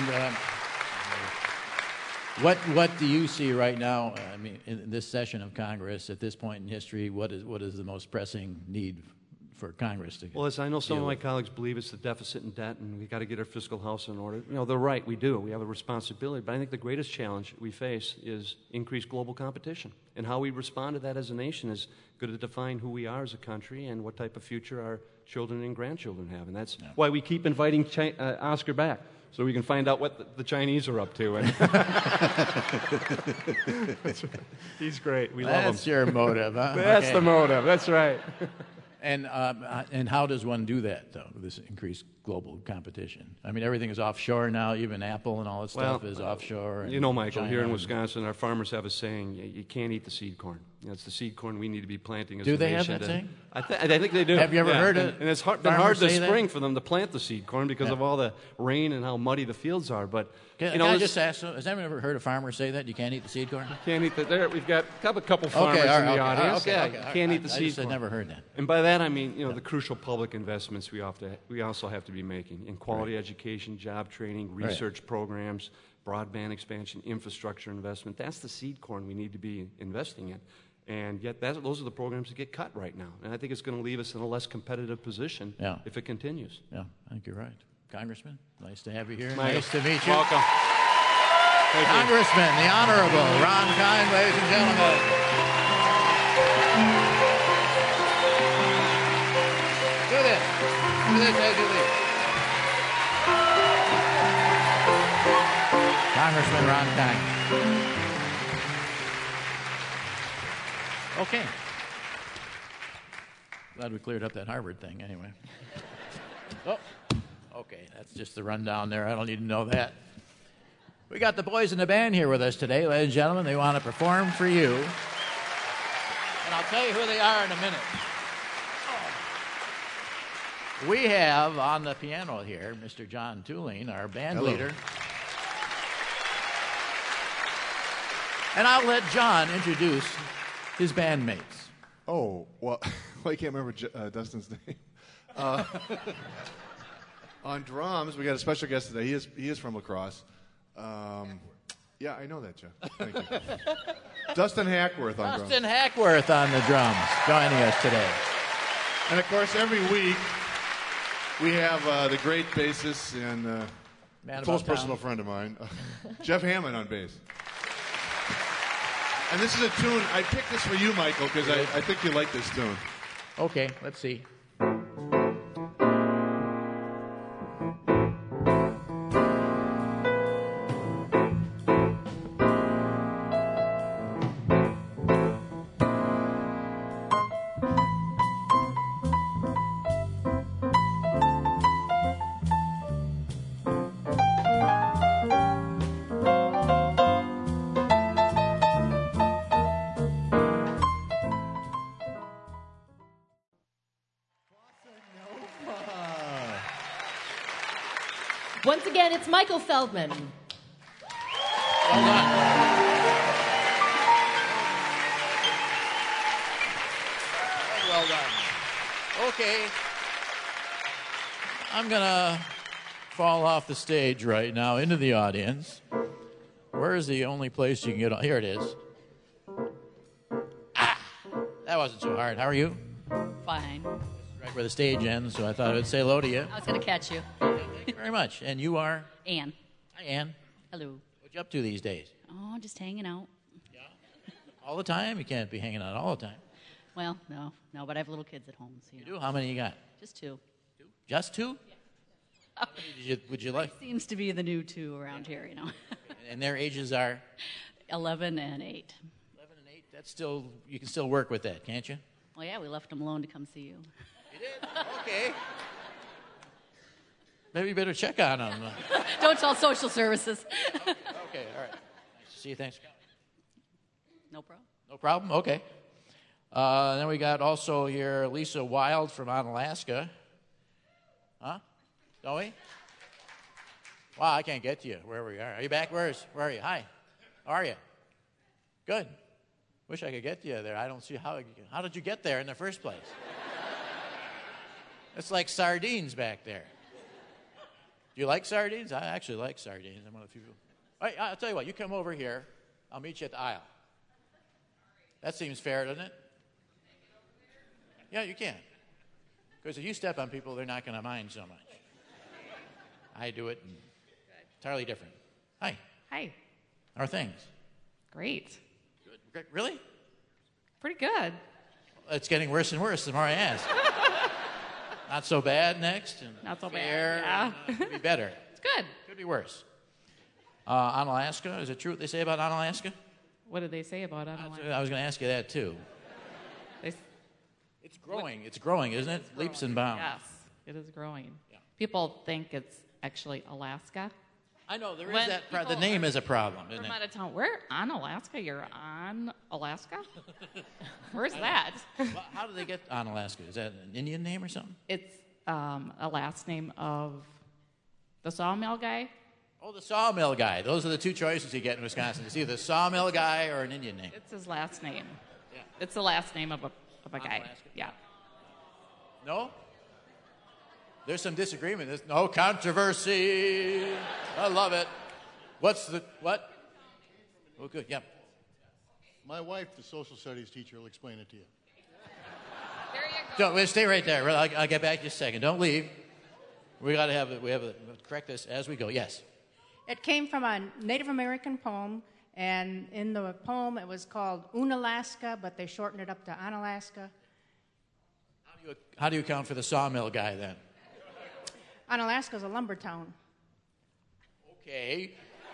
what do you see right now? I mean, in this session of Congress, at this point in history, what is the most pressing need for Congress to? Well, as I know, some of my colleagues believe it's the deficit and debt, and we've got to get our fiscal house in order. They're right. We do. We have a responsibility. But I think the greatest challenge we face is increased global competition, and how we respond to that as a nation is going to define who we are as a country and what type of future our children and grandchildren have. And that's why we keep inviting Oscar back, so we can find out what the Chinese are up to. He's great. We love him. That's your motive, huh? That's the motive. That's right. And how does one do that, though, with this increased global competition? I mean, everything is offshore now. Even Apple and all that stuff is offshore. Michael, China here in Wisconsin, our farmers have a saying, you can't eat the seed corn. It's the seed corn we need to be planting as a nation. Do they have that saying? I think they do. Have you ever heard it? And it's been hard this spring for them to plant the seed corn because of all the rain and how muddy the fields are. But Can I just ask, has anyone ever heard a farmer say that? You can't eat the seed corn? Can't eat the. We've got a couple farmers in the audience. Can't eat the seed corn. I never heard that. And by that I mean, the crucial public investments we also have to be making in quality education, job training, research programs, broadband expansion, infrastructure investment. That's the seed corn we need to be investing in. And yet those are the programs that get cut right now. And I think it's going to leave us in a less competitive position if it continues. Yeah, I think you're right. Congressman, nice to have you here. Michael, nice to meet you. Welcome. Congressman, the Honorable Ron Kind, ladies and gentlemen. Do this. Do this as you leave. Congressman Ron Kind. Okay. Glad we cleared up that Harvard thing anyway. Oh, okay. That's just the rundown there. I don't need to know that. We got the boys in the band here with us today, ladies and gentlemen. They want to perform for you. And I'll tell you who they are in a minute. we have on the piano here Mr. John Tooling, our band leader. And I'll let John introduce his bandmates. Oh, well, I can't remember Dustin's name. On drums, we got a special guest today. He is from La Crosse. Yeah, I know that, Jeff. Thank you. Dustin Hackworth on drums. Dustin Hackworth on the drums, joining us today. And, of course, every week we have the great bassist and a close personal friend of mine, Jeff Hammond on bass. And this is a tune, I picked this for you, Michael, because I think you like this tune. Okay, let's see. Once again, it's Michael Feldman. Well done. Well done. Okay. I'm going to fall off the stage right now into the audience. Where is the only place you can get on? Here it is. Ah! That wasn't so hard. How are you? Fine. Right where the stage ends, so I thought I would say hello to you. I was going to catch you. Thank you very much. And you are? Ann. Hi, Ann. Hello. What you up to these days? Oh, just hanging out. Yeah. All the time? You can't be hanging out all the time. Well, no, but I have little kids at home. So, You do? How many you got? Just two. Two? Just two? Yeah. How many would you like? Seems to be the new two around here, And their ages are? 11 and 8. 11 and 8? That's still, you can still work with that, can't you? Well, yeah, we left them alone to come see you. You did? Okay. Maybe you better check on them. Don't tell social services. Okay, all right. Nice to see you. Thanks. No problem. No problem? Okay. Then we got also here Lisa Wild from Onalaska. Huh? Don't we? Wow, I can't get to you wherever you are. Are you back? Where are you? Hi. How are you? Good. Wish I could get you there. I don't see how did you get there in the first place? It's like sardines back there. Do you like sardines? I actually like sardines. I'm one of the few people. Right, I'll tell you what. You come over here. I'll meet you at the aisle. That seems fair, doesn't it? Yeah, you can. Because if you step on people, they're not going to mind so much. I do it entirely different. Hi. Hi. How are things? Great. Good. Really? Pretty good. It's getting worse and worse the more I ask. Not so bad next. And Not so fair, bad. Yeah. Could be better. It's good. Could be worse. Onalaska, is it true what they say about Onalaska? What did they say about Onalaska? I was going to ask you that too. It's growing. It's growing, isn't it? Leaps and bounds. Yes, it is growing. Yeah. People think it's actually Alaska. I know there is that. The name is a problem, isn't From it? out of town. We're on Alaska. You're on Alaska? Where's that? Well, how do they get Onalaska? Is that an Indian name or something? It's a last name of the sawmill guy. Oh, the sawmill guy. Those are the two choices you get in Wisconsin. It's either the sawmill guy or an Indian name. It's his last name. Yeah. It's the last name of a guy. Alaska? Yeah. No? There's some disagreement. There's no controversy. I love it. What? Oh, good. Yeah. My wife, the social studies teacher, will explain it to you. There you go. Don't stay right there. I'll get back to you in a second. Don't leave. We have to correct this as we go. Yes. It came from a Native American poem, and in the poem it was called Unalaska, but they shortened it up to Onalaska. How do you account for the sawmill guy then? Onalaska is a lumber town. Okay,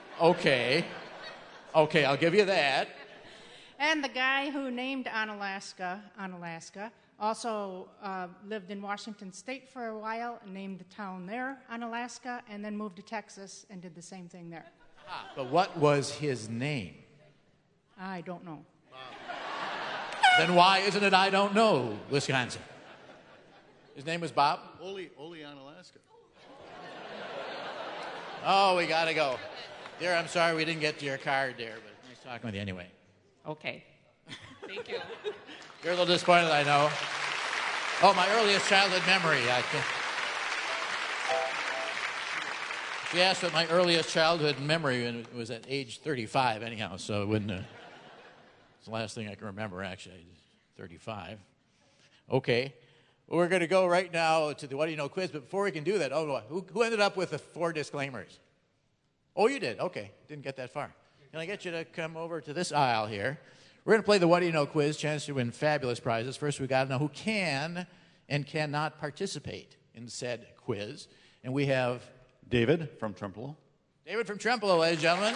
I'll give you that. And the guy who named Onalaska, also lived in Washington State for a while and named the town there Onalaska, and then moved to Texas and did the same thing there. But what was his name? I don't know. Then why isn't it I don't know, Wisconsin? His name was Bob? Ole Onalaska. Oh, we got to go. Dear, I'm sorry we didn't get to your card, dear, but nice talking with you anyway. Okay. Thank you. You're a little disappointed, I know. Oh, my earliest childhood memory. She asked what my earliest childhood memory, and it was at age 35 anyhow, so it wouldn't... it's the last thing I can remember, actually. 35. Okay. Well, we're going to go right now to the What Do You Know quiz, but before we can do that, who ended up with the 4 disclaimers? Oh, you did? Okay. Didn't get that far. Can I get you to come over to this aisle here? We're going to play the What Do You Know quiz, chance to win fabulous prizes. First, we've got to know who can and cannot participate in said quiz. And we have... David from Trempealeau. David from Trempealeau, ladies and gentlemen.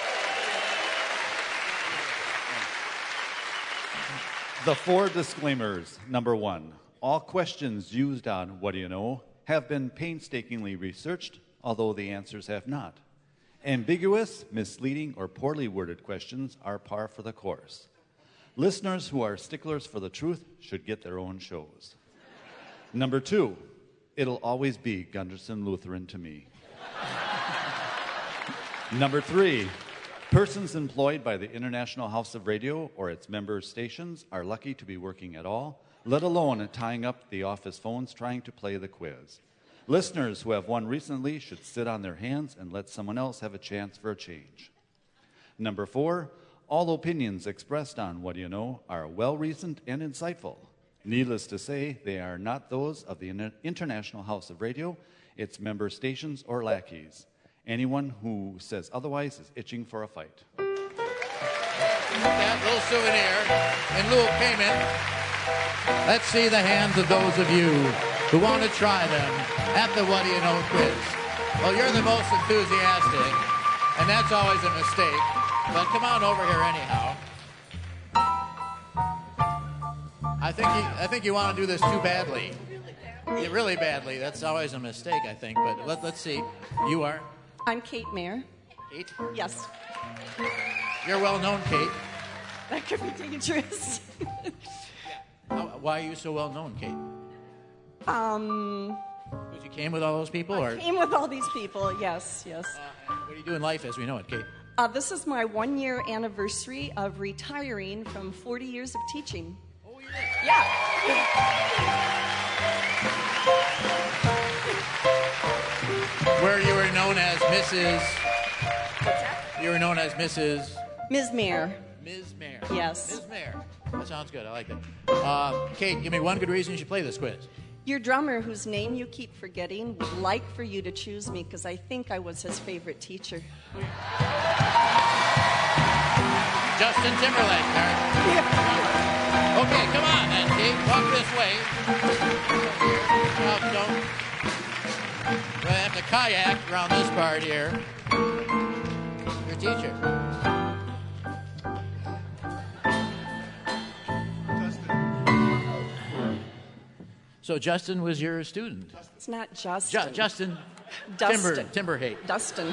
The 4 disclaimers. Number 1, all questions used on What Do You Know have been painstakingly researched, although the answers have not. Ambiguous, misleading, or poorly worded questions are par for the course. Listeners who are sticklers for the truth should get their own shows. Number 2, it'll always be Gunderson Lutheran to me. Number 3, persons employed by the International House of Radio or its member stations are lucky to be working at all, let alone tying up the office phones trying to play the quiz. Listeners who have won recently should sit on their hands and let someone else have a chance for a change. Number 4, all opinions expressed on What Do You Know are well-reasoned and insightful. Needless to say, they are not those of the International House of Radio, its member stations, or lackeys. Anyone who says otherwise is itching for a fight. That little souvenir in lieu of payment. Let's see the hands of those of you who want to try them at the What Do You Know quiz. Well, you're the most enthusiastic, and that's always a mistake. But come on over here anyhow. I think you want to do this too badly. Yeah, really badly. That's always a mistake, I think. But let's see. You are? I'm Kate Mayer. Kate? Yes. You're well known, Kate. That could be dangerous. Why are you so well known, Kate? Because you came with all those people? I came with all these people, yes. What do you do in life as we know it, Kate? This is my 1-year anniversary of retiring from 40 years of teaching. Oh, you did? Yeah. Where you were known as Mrs. What's that? You were known as Mrs. Ms. Mayer. Ms. Mayer. Yes. Ms. Mayer. That sounds good. I like that. Kate, give me one good reason you should play this quiz. Your drummer, whose name you keep forgetting, would like for you to choose me because I think I was his favorite teacher. Justin Timberlake, Karen. Yeah. Okay, come on then, Kate. Walk this way. Don't. We'll have to kayak around this part here. Your teacher. So Justin was your student? It's not Justin. Justin. Dustin. Timberhate. Dustin.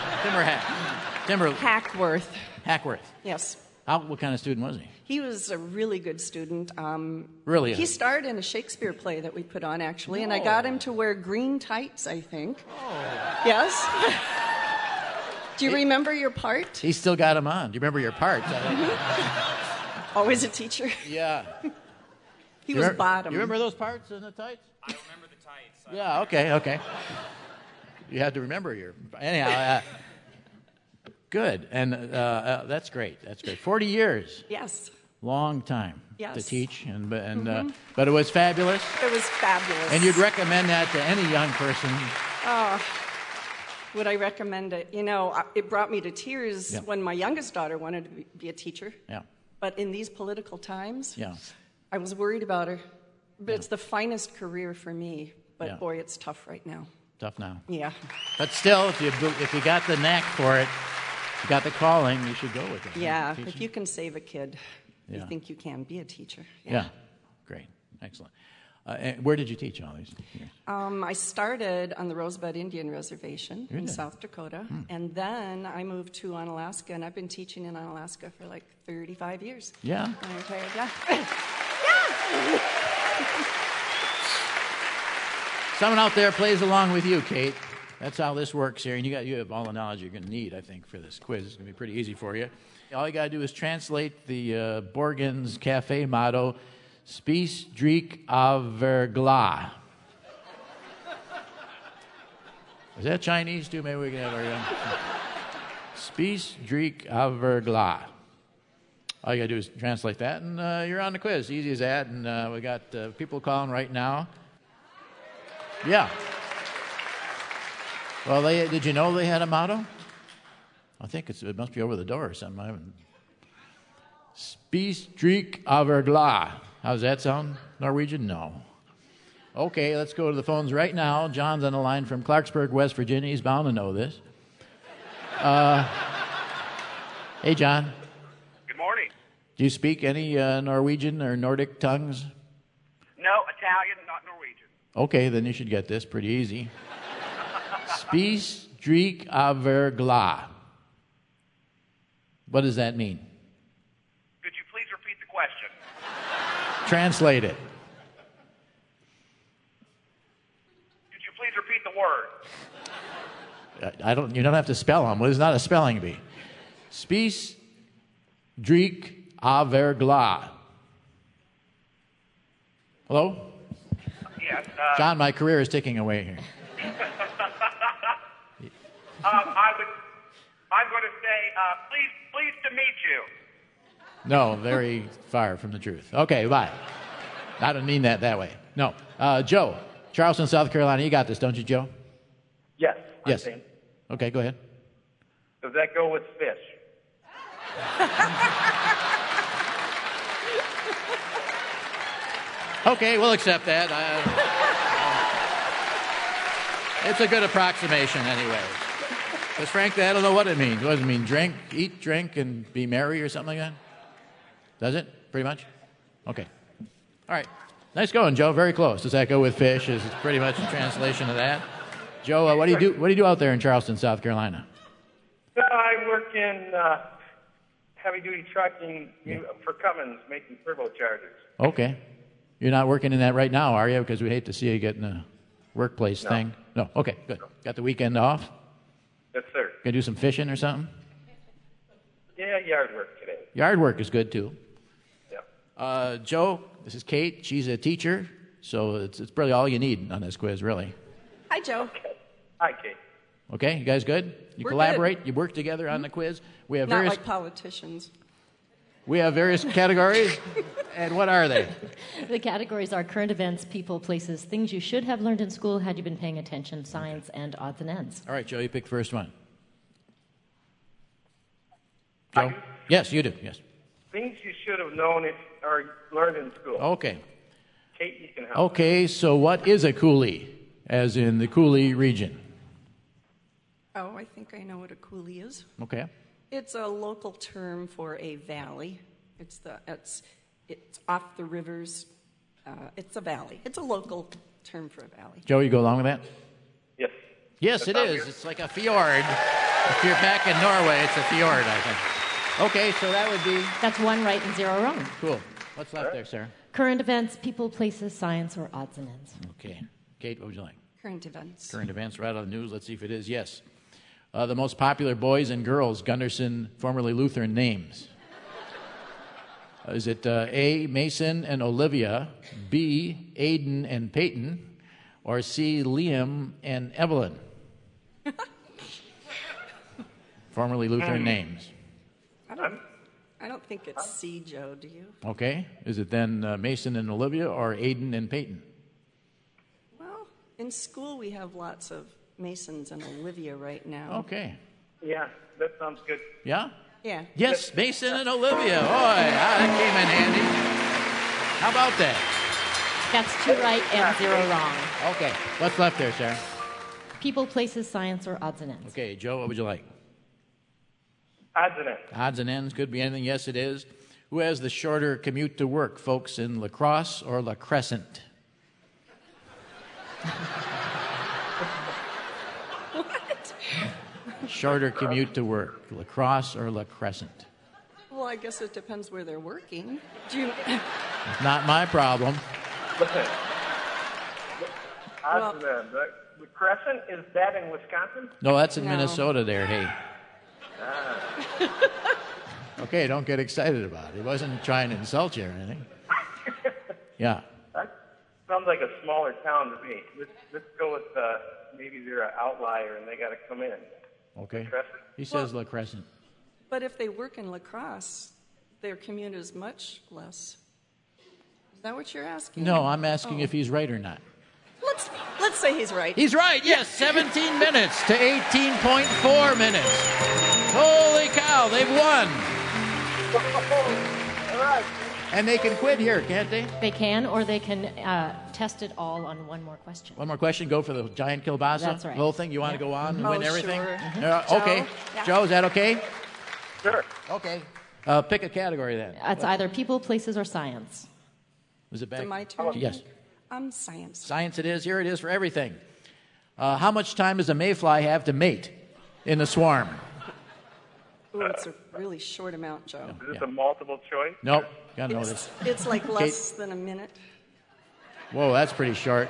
Hackworth. Hackworth. Yes. What kind of student was he? He was a really good student. Really? He starred in a Shakespeare play that we put on, actually, and I got him to wear green tights, I think. Oh. Yes? Do you remember your part? He still got him on. Do you remember your part? Always a teacher. Yeah. He was bottom. You remember those parts in the tights? I remember the tights. Yeah, okay. You had to remember your... Anyhow, good. And that's great. 40 years. Yes. Long time to teach. But it was fabulous. It was fabulous. And you'd recommend that to any young person? Would I recommend it? You know, it brought me to tears when my youngest daughter wanted to be a teacher. Yeah. But in these political times... Yeah. I was worried about her, but it's the finest career for me. But boy, it's tough right now. Tough now. Yeah. But still, if you got the knack for it, you got the calling, you should go with it. Yeah. If you can save a kid, you think you can be a teacher. Yeah. Great. Excellent. Where did you teach all these years? I started on the Rosebud Indian Reservation in South Dakota, and then I moved to Onalaska, and I've been teaching in Onalaska for like 35 years. Yeah. Okay. Yeah. Someone out there plays along with you, Kate. That's how this works here, and you have all the knowledge you're going to need, I think, for this quiz. It's going to be pretty easy for you. All you got to do is translate the Borgens Cafe motto, Spies Driek Avergla. Is that Chinese, too? Maybe we can have our... Spies Driek Avergla. All you got to do is translate that, and you're on the quiz. Easy as that, and we got people calling right now. Yeah. Well, did you know they had a motto? I think it must be over the door or something. I haven't. Spies Driek Avergla. How's that sound? Norwegian? No. Okay, let's go to the phones right now. John's on the line from Clarksburg, West Virginia. He's bound to know this. Hey, John. Good morning. Do you speak any Norwegian or Nordic tongues? No, Italian, not Norwegian. Okay, then you should get this pretty easy. Spies Driek Avergla. What does that mean? Could you please repeat the question? Translate it. Could you please repeat the word? You don't have to spell them. Well, it's not a spelling bee. Spies Driek Avergla. Hello? Yes. John, my career is ticking away here. I'm going to say, pleased to meet you. No, very far from the truth. Okay, bye. I don't mean that way. No. Joe, Charleston, South Carolina. You got this, don't you, Joe? Yes. Yes. Okay, go ahead. Does that go with fish? Okay, we'll accept that. It's a good approximation anyway. Because frankly, I don't know what it means. What does it mean? Drink, eat, drink, and be merry or something like that? Does it? Pretty much? Okay. All right. Nice going, Joe. Very close. Does that go with fish? Is pretty much a translation of that. Joe, what do you do? What do you do out there in Charleston, South Carolina? I work in heavy-duty trucking for Cummins, making turbochargers. Okay. You're not working in that right now, are you? Because we hate to see you getting a workplace thing. No. Okay, good. Got the weekend off? Yes, sir. Gonna do some fishing or something? Yeah, yard work today. Yard work is good, too. Yeah. Joe, this is Kate. She's a teacher, so it's probably all you need on this quiz, really. Hi, Joe. Okay. Hi, Kate. Okay, you guys good? You collaborate? Good. You work together on the quiz? We have Not like politicians. We have various categories, and what are they? The categories are current events, people, places, things you should have learned in school had you been paying attention, science, and odds and ends. All right, Joe, you pick the first one. Joe? Yes, you do, yes. Things you should have known or learned in school. Okay. Kate, you can help. Okay, so what is a coulee, as in the Coulee region? Oh, I think I know what a coulee is. Okay. It's a local term for a valley. It's off the rivers. It's a valley. It's a local term for a valley. Joe, you go along with that? Yes. Yes, it is. It's like a fjord. If you're back in Norway, it's a fjord, I think. Okay, so that would be... That's 1 right and 0 wrong. Cool. What's left there, Sarah? Current events, people, places, science, or odds and ends. Okay. Kate, what would you like? Current events. Current events, right out of the news. Let's see if it is. Yes. The most popular boys and girls Gunderson, formerly Lutheran, names. Is it A, Mason and Olivia, B, Aiden and Peyton, or C, Liam and Evelyn? Formerly Lutheran names. I don't think it's C, Joe, do you? Okay. Is it then Mason and Olivia or Aiden and Peyton? Well, in school we have lots of Masons and Olivia right now. Okay. Yeah, that sounds good. Yeah? Yeah. Yes, Mason and Olivia. Boy, that came in handy. How about that? That's 2 right and 0 wrong. Okay. What's left there, Sarah? People, places, science, or odds and ends. Okay, Joe, what would you like? Odds and ends. Odds and ends could be anything. Yes, it is. Who has the shorter commute to work, folks in La Crosse or La Crescent? What? Shorter commute to work, La Crosse or La Crescent? Well, I guess it depends where they're working. Do you... Not my problem. odds of them. The Crescent, is that in Wisconsin? No, that's in No. Minnesota there, hey. Ah. Okay, don't get excited about it. He wasn't trying to insult you or anything. Yeah. That sounds like a smaller town to me. Let's go with maybe they're an outlier and they got to come in. Okay. Crescent? He says La Crescent. But if they work in La Crosse, their commute is much less. Is that what you're asking? No, I'm asking if he's right or not. Let's say he's right. He's right, yes. 17 minutes to 18.4 minutes. Holy cow, they've won. All right. And they can quit here, can't they? They can, or they can test it all on one more question. One more question. Go for the giant kielbasa. That's right. The whole thing. You want to go on and win everything? Sure. Okay. Yeah. Joe, is that okay? Sure. Okay. Pick a category then. It's either people, places, or science. Was it back? Is it my turn? Yes. Science. Science it is. Here it is for everything. How much time does a mayfly have to mate in the swarm? Ooh, it's a really short amount, Joe. Is this a multiple choice? Nope. Gotta know this. It's like less than a minute. Whoa, that's pretty short.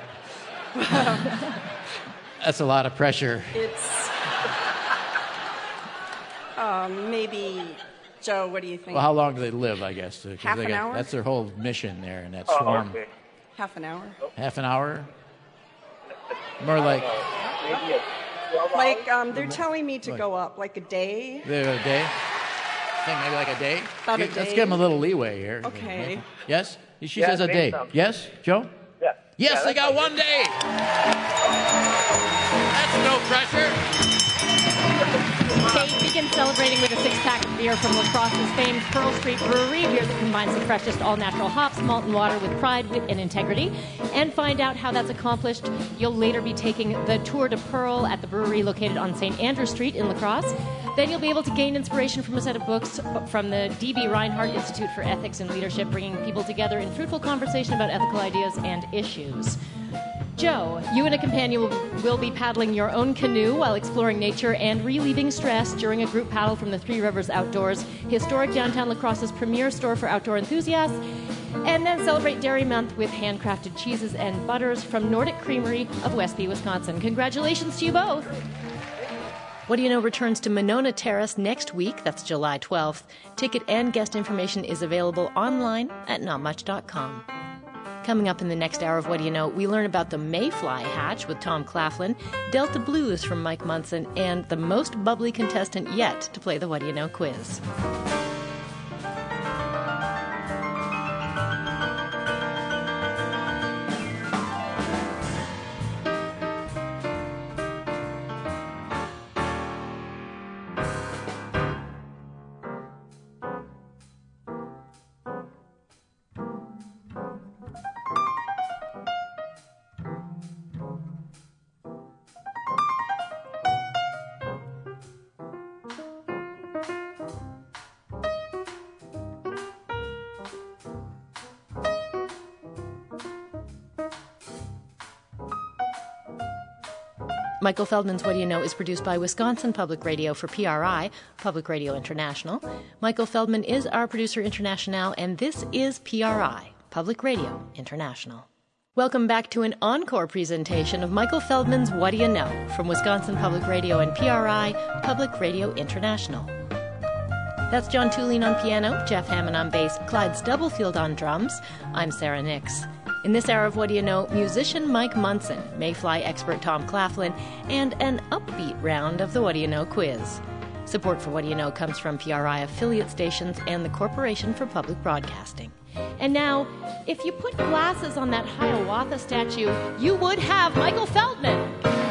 That's a lot of pressure. It's maybe, Joe, what do you think? Well, how long do they live, I guess? 'Cause Half an hour? That's their whole mission there in that swarm. Okay. Half an hour? Half an hour? More like Maybe 12 hours? Like, they're telling me to go up, like a day. a day? Think maybe like a day? About a Let's day. give them a little leeway here. Okay. Yes? She Yeah, says a day day. sounds Yes, Joe? Yeah. Yes, Yeah, they that got sounds 1 day. That's no pressure. Kate begins celebrating with a six-pack of beer from La Crosse's famed Pearl Street Brewery, beer that combines the freshest all-natural hops, malt, and water with pride, wit, and integrity. And find out how that's accomplished. You'll later be taking the Tour de Pearl at the brewery located on St. Andrew Street in La Crosse. Then you'll be able to gain inspiration from a set of books from the D.B. Reinhardt Institute for Ethics and Leadership, bringing people together in fruitful conversation about ethical ideas and issues. Joe, you and a companion will be paddling your own canoe while exploring nature and relieving stress during a group paddle from the Three Rivers Outdoors, historic downtown La Crosse's premier store for outdoor enthusiasts, and then celebrate Dairy Month with handcrafted cheeses and butters from Nordic Creamery of Westby, Wisconsin. Congratulations to you both. What Do You Know returns to Monona Terrace next week. That's July 12th. Ticket and guest information is available online at notmuch.com. Coming up in the next hour of What Do You Know, we learn about the Mayfly Hatch with Tom Claflin, Delta Blues from Mike Munson, and the most bubbly contestant yet to play the What Do You Know quiz. Michael Feldman's What Do You Know is produced by Wisconsin Public Radio for PRI, Public Radio International. Michael Feldman is our producer international, and this is PRI, Public Radio International. Welcome back to an encore presentation of Michael Feldman's What Do You Know from Wisconsin Public Radio and PRI, Public Radio International. That's John Tulene on piano, Jeff Hammond on bass, Clyde Stubblefield on drums. I'm Sarah Nix. In this hour of What Do You Know, musician Mike Munson, Mayfly expert Tom Claflin, and an upbeat round of the What Do You Know quiz. Support for What Do You Know comes from PRI affiliate stations and the Corporation for Public Broadcasting. And now, if you put glasses on that Hiawatha statue, you would have Michael Feldman.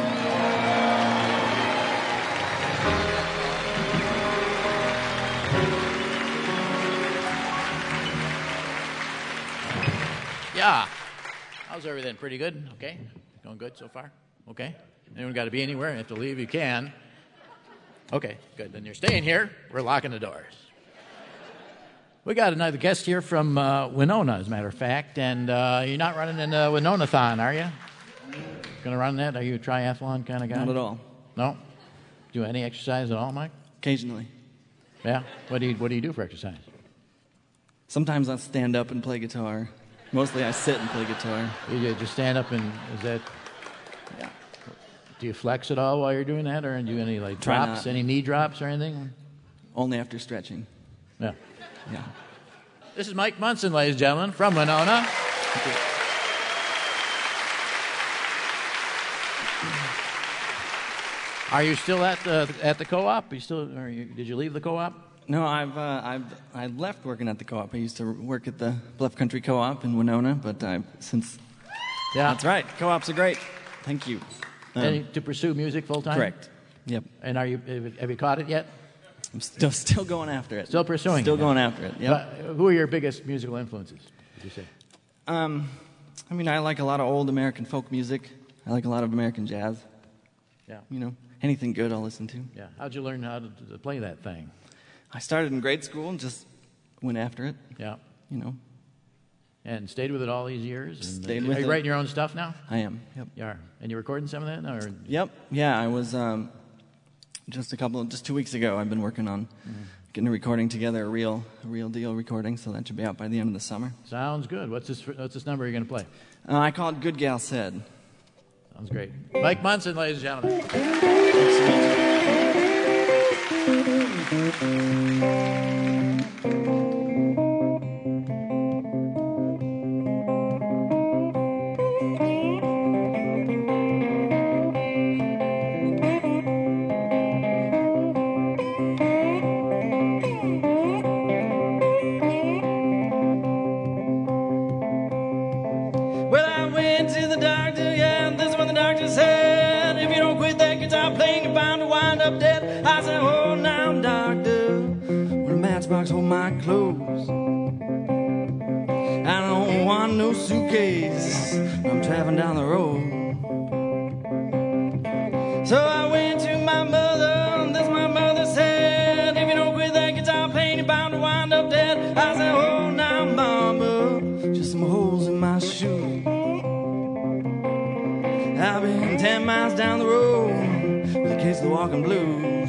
Yeah. How's everything? Pretty good? Okay? Going good so far? Okay? Anyone got to be anywhere? You have to leave? You can. Okay, good. Then you're staying here. We're locking the doors. We got another guest here from Winona, as a matter of fact. And you're not running in the Winona-thon, are you? Going to run that? Are you a triathlon kind of guy? Not at all. No? Do any exercise at all, Mike? Occasionally. Yeah? What do you do for exercise? Sometimes I stand up and play guitar. Mostly I sit and play guitar. You just stand up and is that Yeah. Do you flex at all while you're doing that, or do you any like Try drops, not. any knee drops or anything? Only after stretching. Yeah. Yeah. This is Mike Munson, ladies and gentlemen, from Winona. Are you still at the co-op? Did you leave the co-op? No, I left working at the co-op. I used to work at the Bluff Country Co-op in Winona, but since yeah, that's right. Co-ops are great. Thank you. To pursue music full time? Correct. Yep. And have you caught it yet? I'm still going after it. Still pursuing it. Still going after it. Yep. Who are your biggest musical influences, would you say? I mean, I like a lot of old American folk music. I like a lot of American jazz. Yeah. You know, anything good I'll listen to. Yeah. How'd you learn how to play that thing? I started in grade school and just went after it. Yeah. You know. And stayed with it all these years? Stayed with it. Are you writing your own stuff now? I am, yep. You are. And you recording some of that now? Or? Yep. Yeah, I was just 2 weeks ago. I've been working on getting a recording together, a real deal recording, so that should be out by the end of the summer. Sounds good. What's this number you're going to play? I call it Good Gal Said. Sounds great. Mike Munson, ladies and gentlemen. Well, I went to the doctor, yeah, and this is what the doctor said. If you don't quit that guitar playing, you're bound to wind up dead. I said, oh, now, doctor, will a matchbox hold my clothes? I don't want no suitcase. I'm traveling down the road. So I went to my mother, and this my mother said, if you don't quit that guitar playing, you're bound to wind up dead. I said, oh, now, mama, just some holes in my shoe. I've been 10 miles down the road with a case of the walking blues.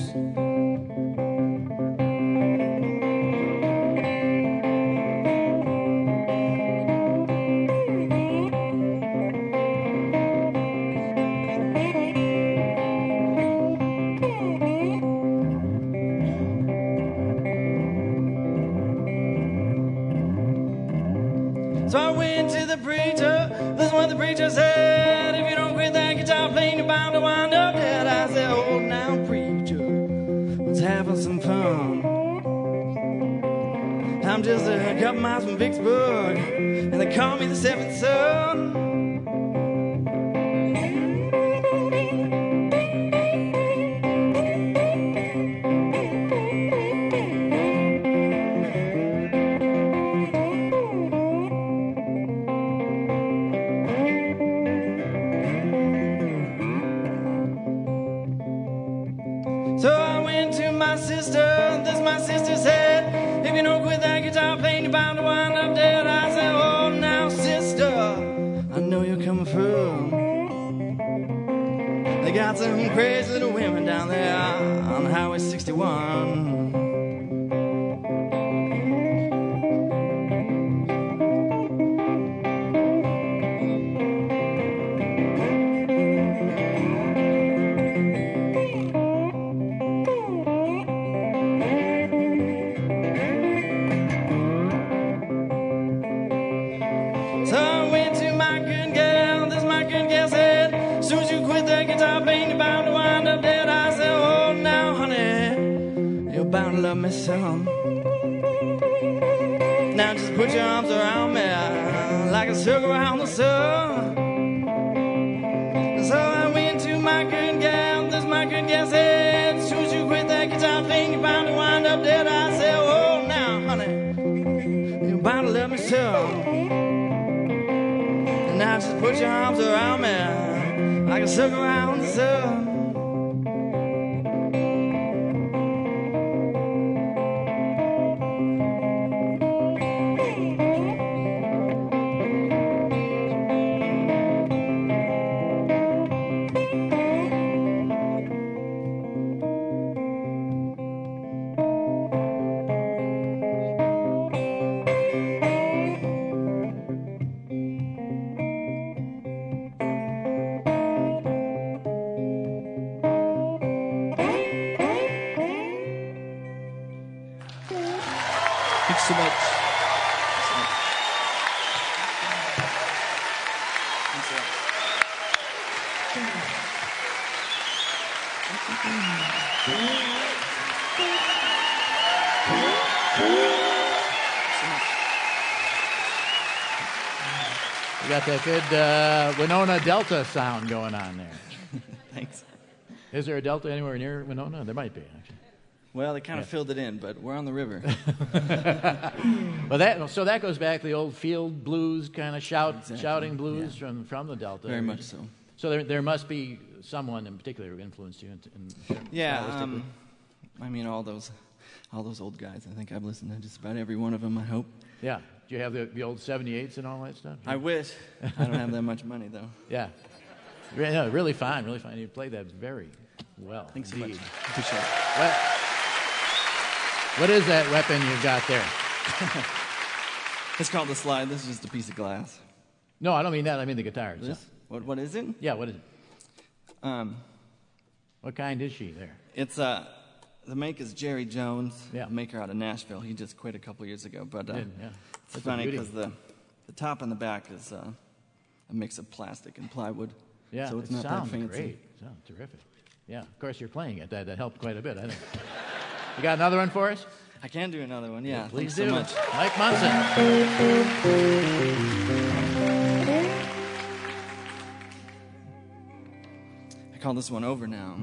So I went to the preacher, this is what the preacher said, if you don't quit that guitar playing, you're bound to wind up dead. I said, oh, now, preacher, let's have some fun. I'm just a couple miles from Vicksburg, and they call me the seventh son. So I went to my sister, this my sister said, if you don't quit that guitar playing, you're bound to wind up dead. I said, oh, now, sister, I know you're coming from. They got some crazy little women down there on Highway 61. So I went to my good gal, this my good gal said, as soon as you quit that guitar playing, you're bound to wind up dead. I said, oh, now, honey, you're bound to love me some. Now just put your arms around me like a circle around the sun. So I went to my good gal, this my good gal said, as soon as you quit that guitar playing, you're bound to wind up dead. I said, oh, now, honey, you're bound to love me some. Now just put your arms around me like a circle around the sun. so much. You got that good Winona Delta sound going on there. Thanks. Is there a Delta anywhere near Winona? There might be, actually. Well, they kind of filled it in, but we're on the river. Well, that goes back to the old field blues kind of shouting blues from the Delta. Very much so. So there must be someone in particular who influenced you. I mean all those old guys. I think I've listened to just about every one of them. I hope. Yeah. Do you have the old 78s and all that stuff? I wish. I don't have that much money though. Yeah. No, really fine, really fine. You played that very well. Thanks so much. Indeed. Appreciate it. What is that weapon you've got there? It's called the slide. This is just a piece of glass. No, I don't mean that. I mean the guitar. This? What is it? Yeah, what is it? What kind is she there? It's the make is Jerry Jones, maker out of Nashville. He just quit a couple years ago, but it's funny because the top and the back is a mix of plastic and plywood. Yeah, so it's not that fancy. Great. It sounds terrific. Yeah, of course you're playing it. That helped quite a bit, I think. You got another one for us? I can do another one, yeah. Please Thanks do. so much. Mike Munson. I call this one Over Now.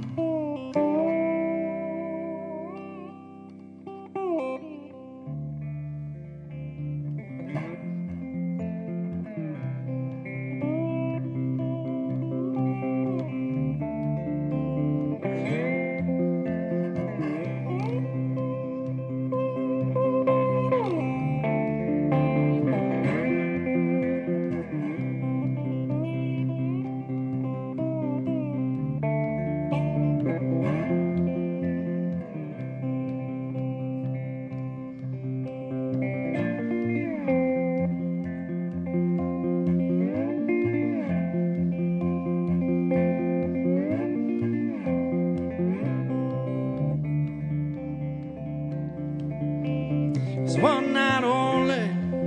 One night only,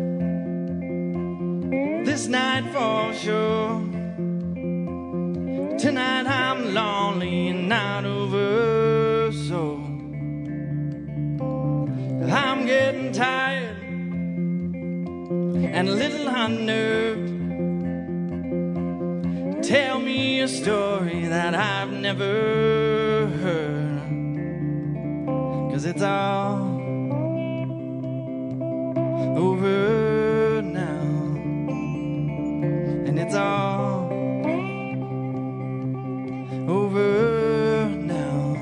this night for sure. Tonight I'm lonely and not over, so I'm getting tired and a little unnerved. Tell me a story that I've never heard, 'cause it's all over now, and it's all over now.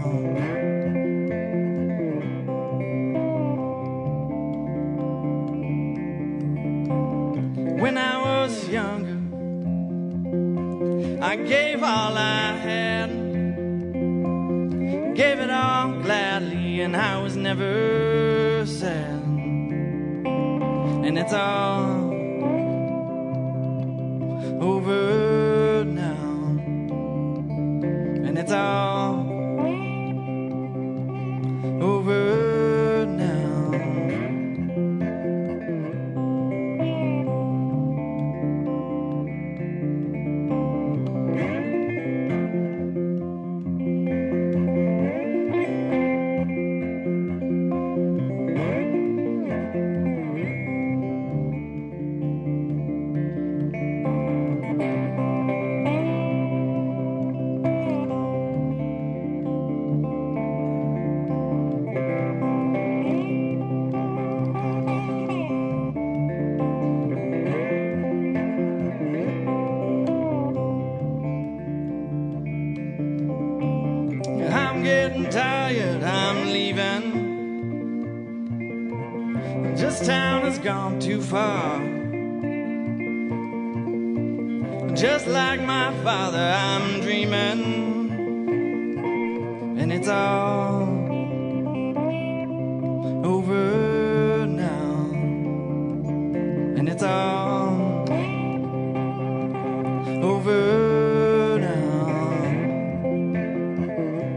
When I was younger, I gave all I had, gave it all gladly, and I was never sad. And it's all over now, and it's all over now. I'm getting tired, I'm leaving. This town has gone too far. Just like my father, I'm dreaming, and it's all over now, and it's all over now.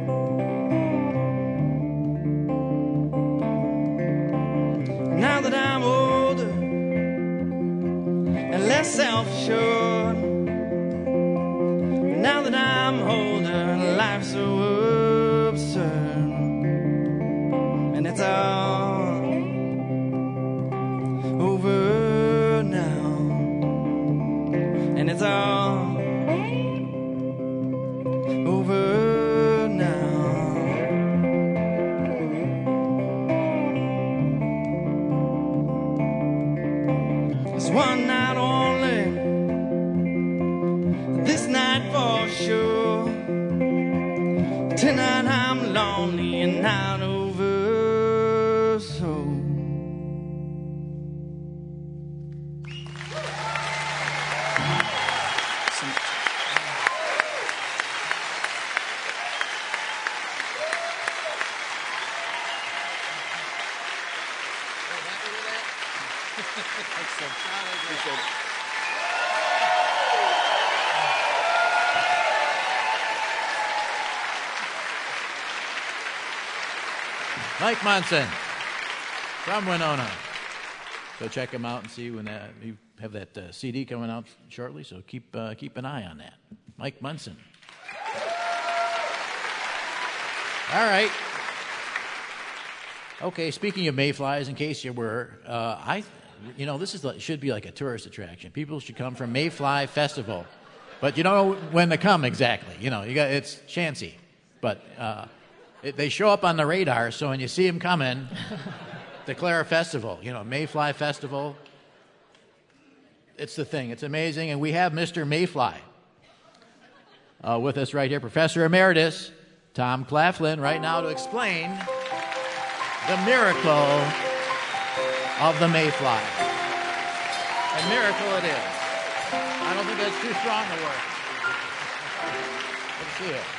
Now that self-assured. Now that I'm older, life's so absurd, and it's all over now, and it's all over now. It's one night only, this night for sure. Tonight I'm lonely and not over, so Mike Munson from Winona. So check him out and see when you have that CD coming out shortly. So keep an eye on that. Mike Munson. All right. Okay. Speaking of mayflies, in case you were, this should be like a tourist attraction. People should come from Mayfly Festival, but you know when to come exactly. It's chancy, but. They show up on the radar, so when you see them coming, declare a festival. Mayfly Festival. It's the thing. It's amazing. And we have Mr. Mayfly with us right here, Professor Emeritus Tom Claflin, right now to explain the miracle of the Mayfly. A miracle it is. I don't think that's too strong a word. Let's see it.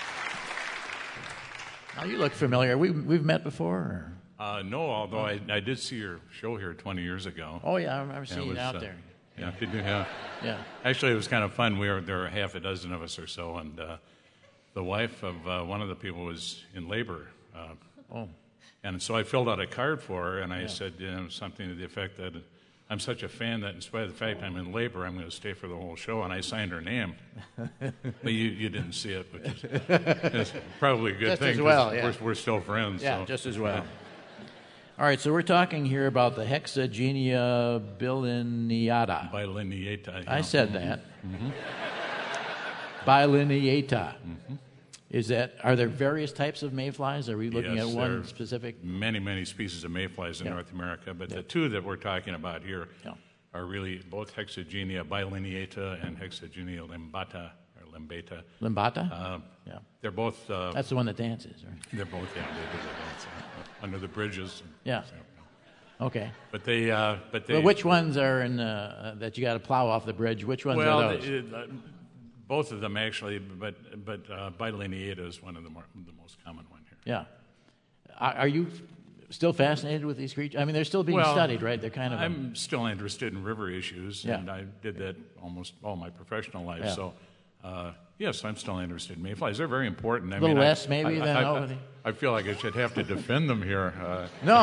Now, you look familiar. We've met before? Or? No, although I did see your show here 20 years ago. Oh, yeah, I remember seeing you out there. Yeah, did you? Yeah. Yeah. Actually, it was kind of fun. There were half a dozen of us or so, and the wife of one of the people was in labor. And so I filled out a card for her, and I said something to the effect that I'm such a fan that in spite of the fact I'm in labor, I'm going to stay for the whole show, and I signed her name. But you didn't see it, which is probably a good thing. Just as well, yeah. We're still friends. Yeah, so. Just as well. All right, so we're talking here about the Hexagenia bilineata. Bilineata. I said that. Mm-hmm. Bilineata. Mm-hmm. Are there various types of mayflies? Are we looking at one specific? Many species of mayflies in North America, but the two that we're talking about here are really both Hexagenia bilineata and Hexagenia limbata or limbata. Limbata? Yeah. They're both. That's the one that dances, right? They're both, they do the dance under the bridges. Yeah. So. Okay. But they. But which ones are in that you got to plow off the bridge? Which ones are those? Both of them actually, but bilineata is one of the most common one here. Yeah. Are you still fascinated with these creatures? I mean, they're still being studied, right? They're kind of. I'm still interested in river issues, and I did that almost all my professional life. Yeah. So, yes, I'm still interested in mayflies. They're very important. A little less, maybe, than I feel like I should have to defend them here. No.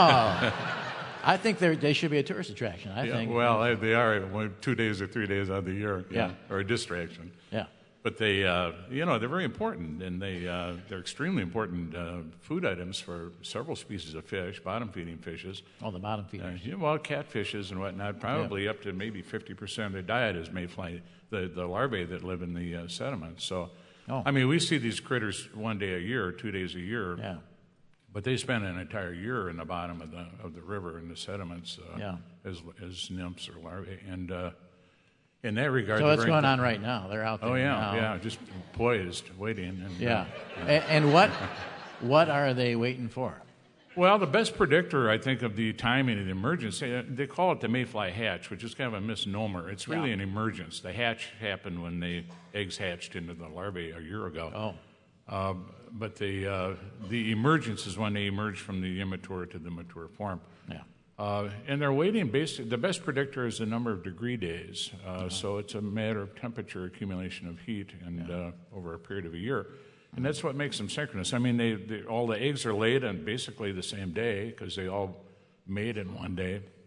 I think they should be a tourist attraction. I think. Well, they are 2 days or 3 days out of the year. Yeah. Or a distraction. Yeah. But they, they're very important, and they're extremely important food items for several species of fish, bottom-feeding fishes. Oh, the bottom feeders. Catfishes and whatnot. Probably up to maybe 50% of their diet is mayfly, the larvae that live in the sediments. So, I mean, we see these critters 1 day a year, 2 days a year. Yeah. But they spend an entire year in the bottom of the river in the sediments as nymphs or larvae. And in that regard, so what's going on right now? They're out there. Oh yeah, now. Yeah, just poised, waiting. And, and what are they waiting for? Well, the best predictor, I think, of the timing of the emergence, they call it the mayfly hatch, which is kind of a misnomer. It's really an emergence. The hatch happened when the eggs hatched into the larvae a year ago. Oh. But the emergence is when they emerge from the immature to the mature form. Yeah. And they're waiting basically, the best predictor is the number of degree days. So it's a matter of temperature accumulation of heat and over a period of a year. And that's what makes them synchronous. I mean, all the eggs are laid on basically the same day because they all mate in 1 day.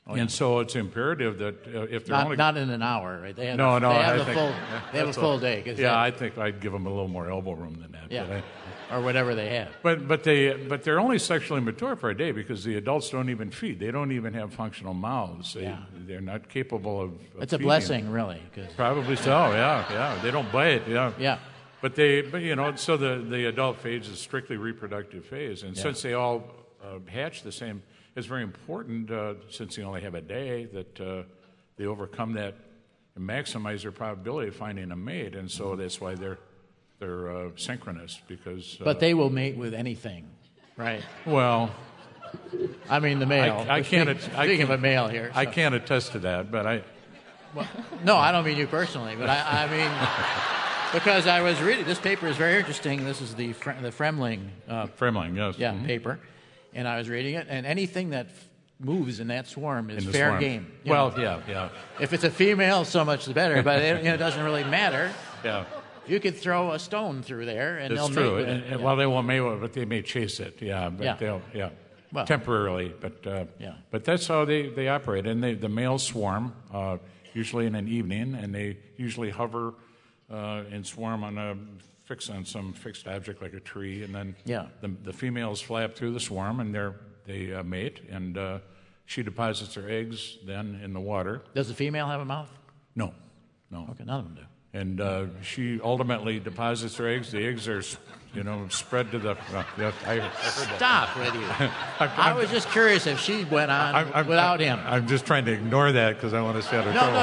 And so it's imperative that if they're not in an hour, right? They have a full day. I think I'd give them a little more elbow room than that. Yeah. Or whatever they have. But they're only sexually mature for a day because the adults don't even feed. They don't even have functional mouths. They're not capable of it's a feeding. blessing, really. Probably so. Yeah. They don't bite. Yeah. But so the adult phase is strictly reproductive phase, and since they all hatch the same, it's very important since they only have a day that they overcome that and maximize their probability of finding a mate, and so that's why they're synchronous because. But they will mate with anything, right? Well, I mean the male. Speaking of a male here, I can't attest to that, but I. Well, no, I don't mean you personally, but I mean because I was reading this paper is very interesting. This is the Fremling. Fremling, yes. Yeah, paper, and I was reading it, and anything that moves in that swarm is in fair swarm. game. Well, yeah. If it's a female, so much the better. But it doesn't really matter. Yeah. You could throw a stone through there, and that's they'll true. mate with it. Well, they won't mate with it, but they may chase it. Well, temporarily. But that's how they operate. And the males swarm usually in an evening, and they usually hover and swarm on some fixed object like a tree, and then the females fly up through the swarm, and they mate, and she deposits her eggs then in the water. Does the female have a mouth? No. Okay, none of them do. And she ultimately deposits her eggs. The eggs are, spread to the. I heard Stop with you. I was just curious if she went on without him. I'm just trying to ignore that because I want to set her. No.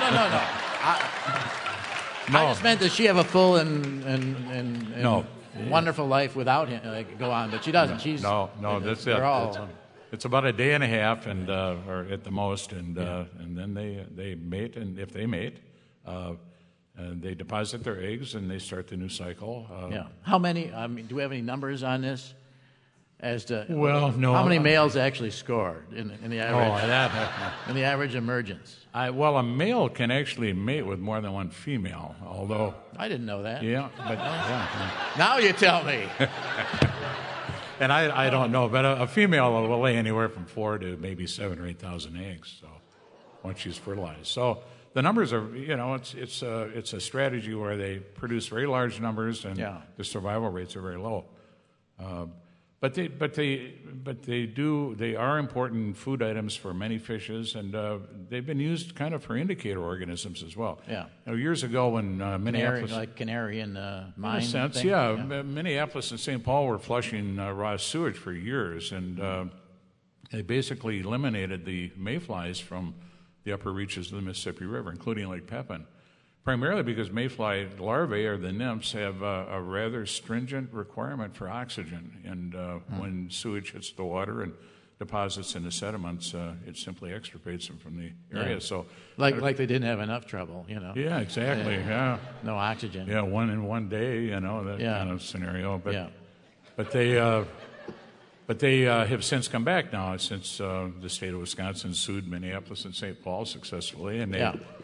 I just meant, does she have a full and wonderful life without him? Go on, but she doesn't. No, that's it. It's about a day and a half, or at the most, and then they mate, and if they mate. They deposit their eggs and they start the new cycle. How many? I mean, do we have any numbers on this? As to no. How many males actually scored in the average? In the average emergence. A male can actually mate with more than one female. Although I didn't know that. Yeah, but now you tell me. And I don't know, but a female will lay anywhere from 4 to maybe 7,000 or 8,000 eggs. So once she's fertilized, so. The numbers are, it's a strategy where they produce very large numbers and the survival rates are very low. But they are important food items for many fishes, and they've been used kind of for indicator organisms as well. Yeah. Years ago when Minneapolis, like canary in the mine. In a sense, Minneapolis and St. Paul were flushing raw sewage for years, and they basically eliminated the mayflies from the upper reaches of the Mississippi River, including Lake Pepin, primarily because mayfly larvae, or the nymphs, have a rather stringent requirement for oxygen. And when sewage hits the water and deposits in the sediments, it simply extirpates them from the area. So, like they didn't have enough trouble, Yeah, exactly. Yeah. No oxygen. Yeah, one day, that kind of scenario. But they have since come back now, since the state of Wisconsin sued Minneapolis and St. Paul successfully, and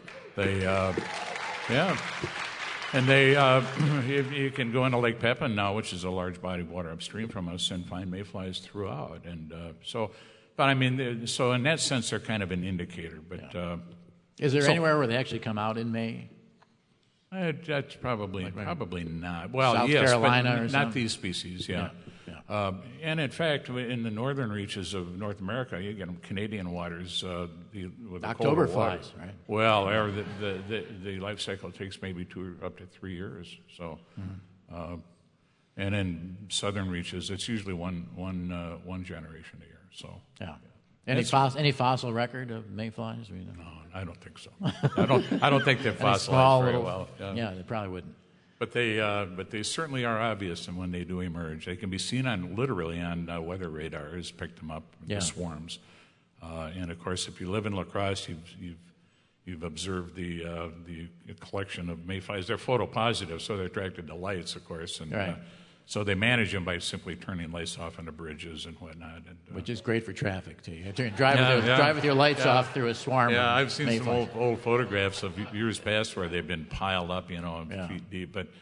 you can go into Lake Pepin now, which is a large body of water upstream from us, and find mayflies throughout. And so in that sense, they're kind of an indicator. But is there anywhere where they actually come out in May? That's probably not. Well, South yes, Carolina but or not these species. Yeah. And in fact, in the northern reaches of North America, you get Canadian waters with October colder water. flies, right? Well, the life cycle takes maybe 2 up to 3 years. So, and in southern reaches, it's usually one generation a year. So, Any fossil record of mayflies? No, I don't think so. I don't think they're fossilized very well. Yeah, they probably wouldn't. But they certainly are obvious, and when they do emerge, they can be seen literally on weather radars. Pick them up, the swarms, and of course, if you live in La Crosse, you've observed the collection of mayflies. They're photopositive, so they're attracted to lights, of course, and so they manage them by simply turning lights off on the bridges and whatnot. And, which is great for traffic too. You drive with your lights off through a swarm. Yeah, I've seen mayflies. some old photographs of years past where they've been piled up, feet deep. But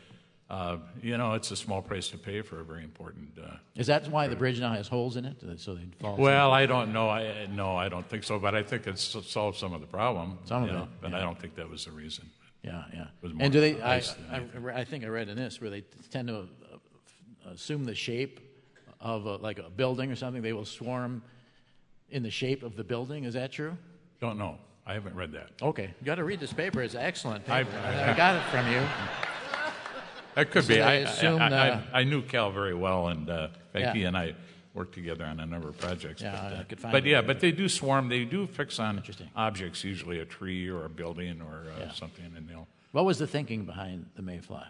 it's a small price to pay for a very important. Is that why the bridge now has holes in it, so they fall? Well, I don't know. I don't think so. But I think it's solved some of the problem. Some of it, but I don't think that was the reason. Yeah. It was more and do they? I think I read in this where they tend to assume the shape of like a building or something. They will swarm in the shape of the building. Is that true? Don't know. I haven't read that. Okay, you got to read this paper. It's excellent paper. I got it from you. That could So be. I knew Cal very well, and he and I worked together on a number of projects. Yeah, I could find but it. But they do swarm. They do fix on objects, usually a tree or a building or something, and they'll. What was the thinking behind the mayfly?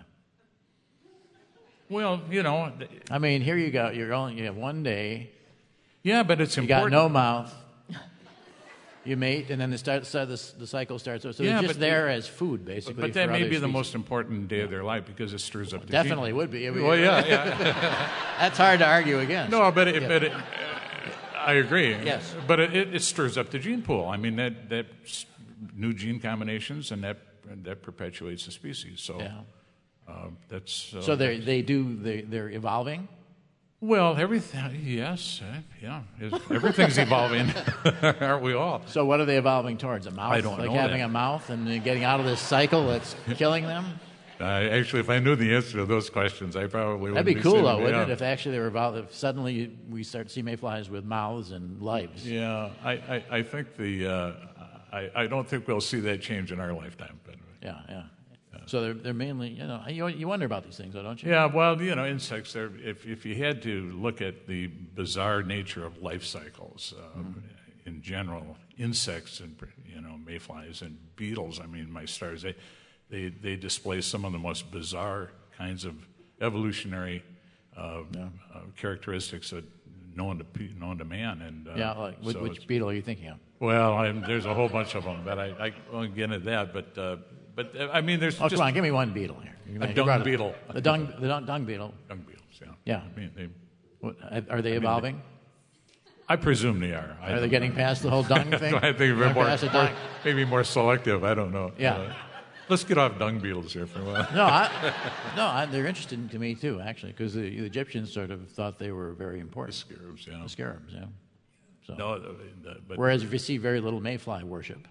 Well, I mean, here you go. You have one day. Yeah, but it's important. You got no mouth. You mate, and then the cycle starts. So they're just there as food, basically. But that may be the most important day of their life because it stirs up the gene. Definitely would be. Well, yeah. That's hard to argue against. No, but I agree. Yes. But it stirs up the gene pool. I mean, that new gene combinations, and that perpetuates the species. So that's. So they're evolving. Well, everything, yes, everything's evolving, aren't we all? So what are they evolving towards? A mouth? I don't know. Like having a mouth and getting out of this cycle that's killing them? Actually, if I knew the answer to those questions, I probably wouldn't be cool, sitting, though, wouldn't it? If actually they were if suddenly we start to see mayflies with mouths and lives. Yeah, I think I don't think we'll see that change in our lifetime. But yeah. So they're mainly, you wonder about these things, though, don't you? Yeah, well, insects, if you had to look at the bizarre nature of life cycles in general, insects and, mayflies and beetles, I mean, my stars, they display some of the most bizarre kinds of evolutionary characteristics that known to man. And which beetle are you thinking of? Well, there's a whole bunch of them, but I won't get into that, But I mean, there's. Come on, give me one beetle here. A dung beetle. The dung beetle. Dung beetles, yeah. I mean, are they evolving? I presume they are. Are they getting past the whole dung thing? I think they're maybe more selective. I don't know. Yeah. Let's get off dung beetles here for a while. No, they're interesting to me too, actually, because the Egyptians sort of thought they were very important. The scarabs, yeah. The scarabs, yeah. So. No, whereas if you see very little mayfly worship.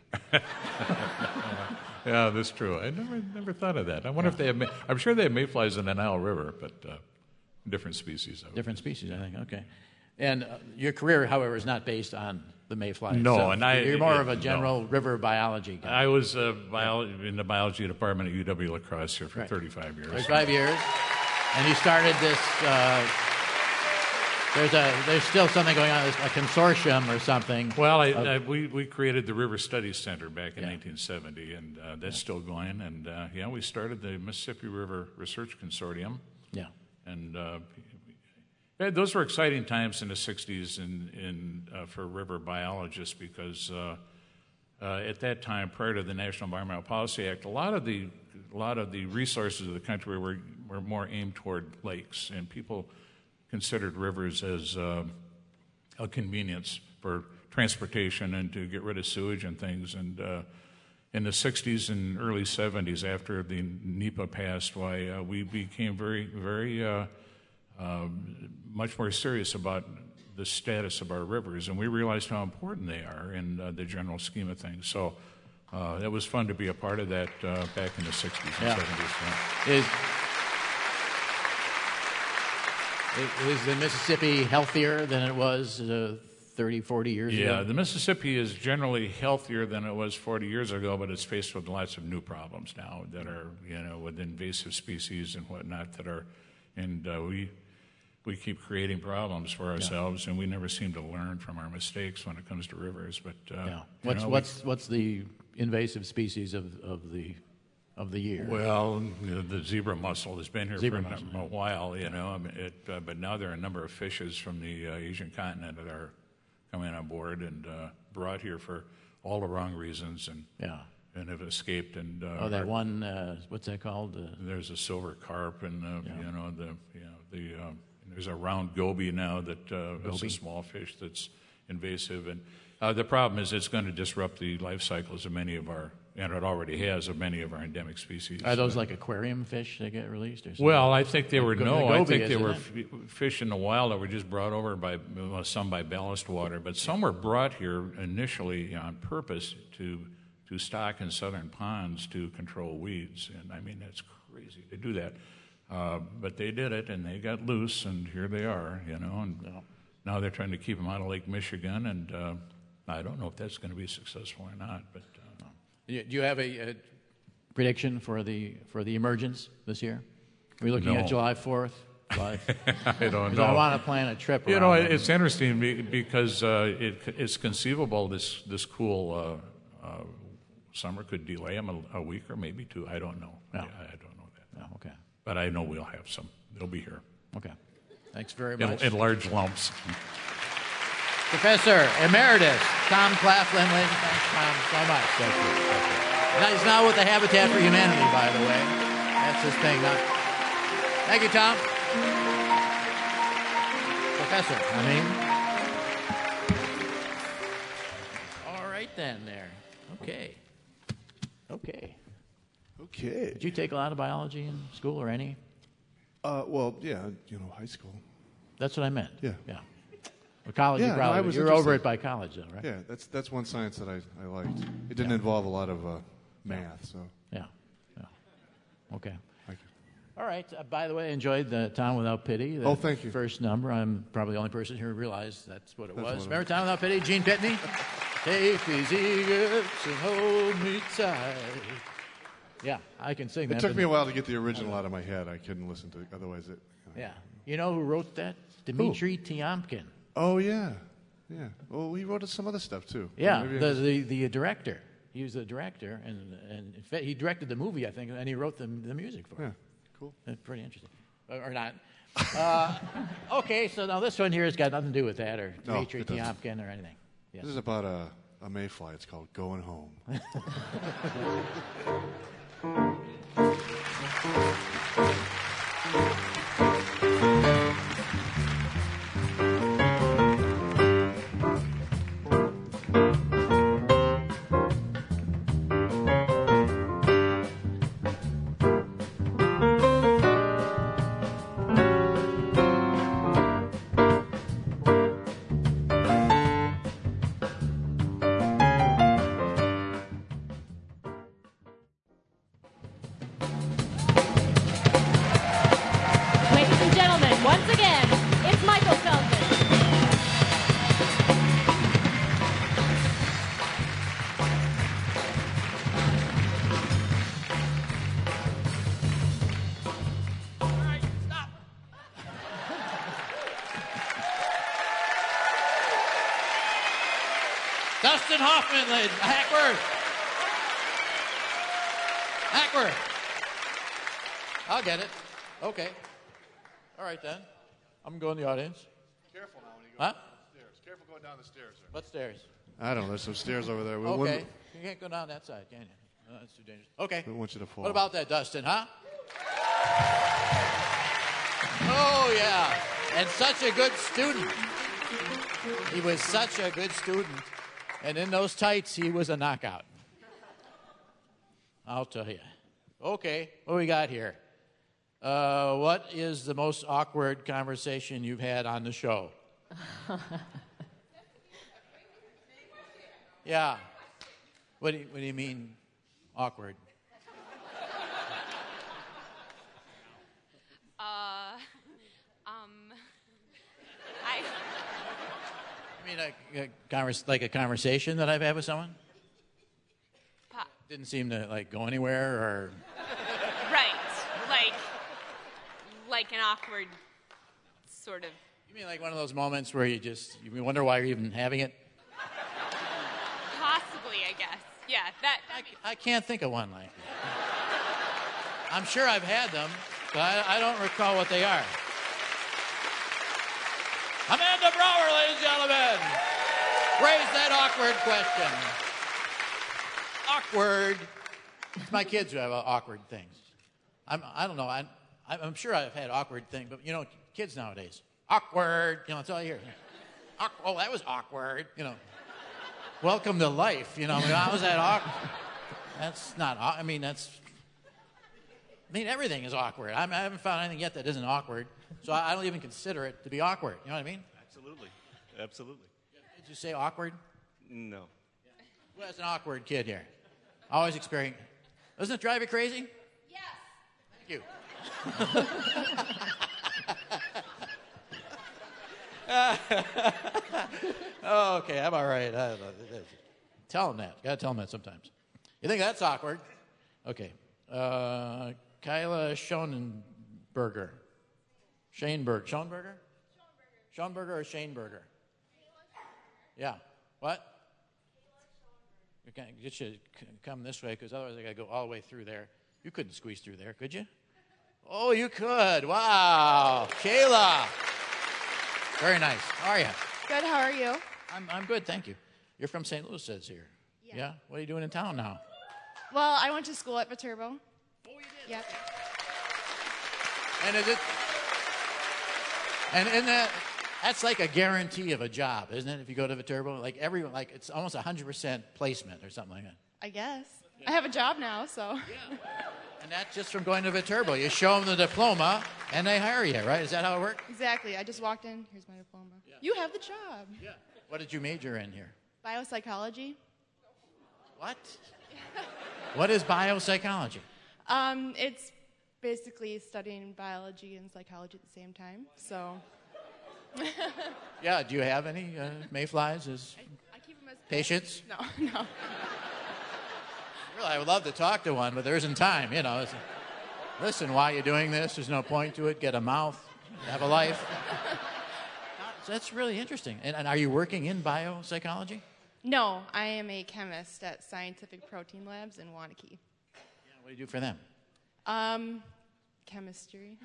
Yeah, that's true. I never thought of that. I wonder if they have. I'm sure they have mayflies in the Nile River, but different species. Different species, I think. Okay. And your career, however, is not based on the mayfly. No, and you're more of a general river biology guy. I was in the biology department at UW La Crosse here for 35 years. 35 years, and you started this. There's still something going on, a consortium or something. Well, we created the River Studies Center back in 1970, and that's still going. And we started the Mississippi River Research Consortium. Yeah. And those were exciting times in the 60s for river biologists because at that time, prior to the National Environmental Policy Act, a lot of the resources of the country were more aimed toward lakes, and people considered rivers as a convenience for transportation and to get rid of sewage and things. And in the 60s and early 70s, after the NEPA passed, we became very, very much more serious about the status of our rivers, and we realized how important they are in the general scheme of things. So it was fun to be a part of that back in the 60s and 70s. Is the Mississippi healthier than it was 30, 40 years ago? Yeah, the Mississippi is generally healthier than it was 40 years ago, but it's faced with lots of new problems now that are, with invasive species and whatnot we keep creating problems for ourselves, and we never seem to learn from our mistakes when it comes to rivers. But what's the invasive species of the year? Well, the zebra mussel has been here for a while, but now there are a number of fishes from the Asian continent that are coming on board and brought here for all the wrong reasons and have escaped. And that one, what's that called? There's a silver carp, and there's a round goby now that is a small fish that's invasive. And the problem is it's going to disrupt the life cycles of many of our and it already has, of many of our endemic species. Are those like aquarium fish that get released or something? Well, I think they were, I think they were fish in the wild that were just brought over by, some by ballast water, but some were brought here initially on purpose to stock in southern ponds to control weeds. And I mean, that's crazy to do that. But they did it, and they got loose, and here they are, and now they're trying to keep them out of Lake Michigan, and I don't know if that's going to be successful or not, but... Do you have a prediction for the emergence this year? Are we looking at July 4th? I don't know. I want to plan a trip. It's interesting because it's conceivable this cool summer could delay them a week or maybe two. I don't know. I don't know that. Oh, okay. But I know we'll have some. They'll be here. Okay. Thanks very much. In large lumps. Professor Emeritus Tom Claflin, ladies, thanks, Tom, so much. Thank you. Now, he's now with the Habitat for Humanity, by the way. That's his thing. Thank you, Tom. Professor, All right, then, there. Okay. Did you take a lot of biology in school or any? Well, yeah, high school. That's what I meant. Yeah. Well, college, you're over it by college, though, right? Yeah, that's one science that I liked. It didn't involve a lot of math, so. Yeah. Okay. Thank you. All right. By the way, I enjoyed the Town Without Pity. Thank you. First number. I'm probably the only person here who realized that's what it was. Remember Town Without Pity? Gene Pitney? Take these eagles and hold me tight. Yeah, I can sing that. It took me a while to get the original out of my head. I couldn't listen to it. Otherwise it... Yeah. You know who wrote that? Dmitri Tiomkin. Oh, yeah. Well, he wrote some other stuff, too. Yeah, the director. He was the director, and in fact, he directed the movie, I think, and he wrote the music for it. Yeah, cool. That's pretty interesting. Or not. Okay, so now this one here has got nothing to do with that, or Dmitri Tiomkin, or anything. Yes. This is about a mayfly. It's called Going Home. Dustin Hoffman, Hackworth. I'll get it. Okay. All right, then. I'm going to go in the audience. Careful now when you go down the stairs. Careful going down the stairs. Sir. What stairs? I don't know. There's some stairs over there. Okay. You can't go down that side, can you? No, that's too dangerous. Okay. We want you to fall. What about that, Dustin, huh? Oh, yeah. And such a good student. He was such a good student. And in those tights, he was a knockout. I'll tell you. Okay, what do we got here? What is the most awkward conversation you've had on the show? Yeah. What do you mean, awkward? You mean like a conversation that I've had with someone? Didn't seem to go anywhere, or right, like an awkward sort of. You mean like one of those moments where you wonder why you're even having it? Possibly, I guess. Yeah, that. I can't think of one like that. I'm sure I've had them, but I don't recall what they are. Amanda Brower, ladies and gentlemen, raise that awkward question. Awkward. It's my kids who have awkward things. I don't know. I'm sure I've had awkward things, but kids nowadays, awkward. That's all you hear. Oh, that was awkward. Welcome to life. How was that awkward? That's not. I mean, everything is awkward. I haven't found anything yet that isn't awkward, so I don't even consider it to be awkward. You know what I mean? Absolutely. Did you say awkward? No. Who has an awkward kid here? Always experience. Doesn't it drive you crazy? Yes. Thank you. Oh, okay, I'm all right. Tell him that. Got to tell him that sometimes. You think that's awkward? Okay. Kyla Schoenberger. Schoenberger or Schoenberger? Yeah. What? Okay, you should come this way because otherwise I got to go all the way through there. You couldn't squeeze through there, could you? Oh, you could. Wow. Kayla. Very nice. How are you? Good. How are you? I'm good, thank you. You're from St. Louis, says here. Yeah? What are you doing in town now? Well, I went to school at Viterbo. Oh, you did? Yep. And is it? And in that's like a guarantee of a job, isn't it? If you go to Viterbo, like it's almost 100% placement or something like that. I guess. I have a job now, so. Yeah. And that's just from going to Viterbo. You show them the diploma, and they hire you, right? Is that how it works? Exactly. I just walked in. Here's my diploma. Yeah. You have the job. Yeah. What did you major in here? Biopsychology. What? What is biopsychology? It's basically studying biology and psychology at the same time. So. Yeah. Do you have any mayflies as I keep them as patients? No. Really, I would love to talk to one, but there isn't time. You know. Listen, why are you doing this? There's no point to it. Get a mouth. Have a life. That's really interesting. And are you working in biopsychology? No, I am a chemist at Scientific Protein Labs in Waunakee. Yeah, what do you do for them? Chemistry.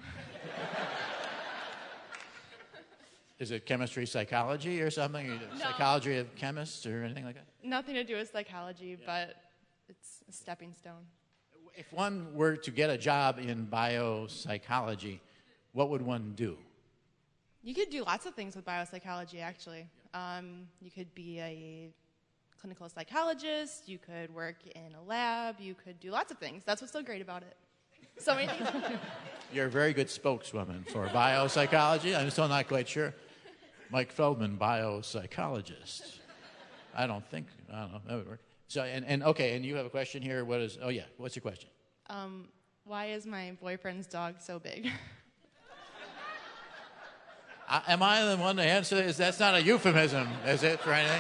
Is it chemistry psychology or something? No. Psychology of chemists or anything like that? Nothing to do with psychology, but it's a stepping stone. If one were to get a job in biopsychology, what would one do? You could do lots of things with biopsychology, actually. You could be a clinical psychologist. You could work in a lab. You could do lots of things. That's what's so great about it. So many things. You're a very good spokeswoman for biopsychology. I'm still not quite sure. Mike Feldman, biopsychologist. I don't know. That would work. So, and you have a question here. What's your question? Why is my boyfriend's dog so big? Am I the one to answer this? That's not a euphemism, is it, for anything?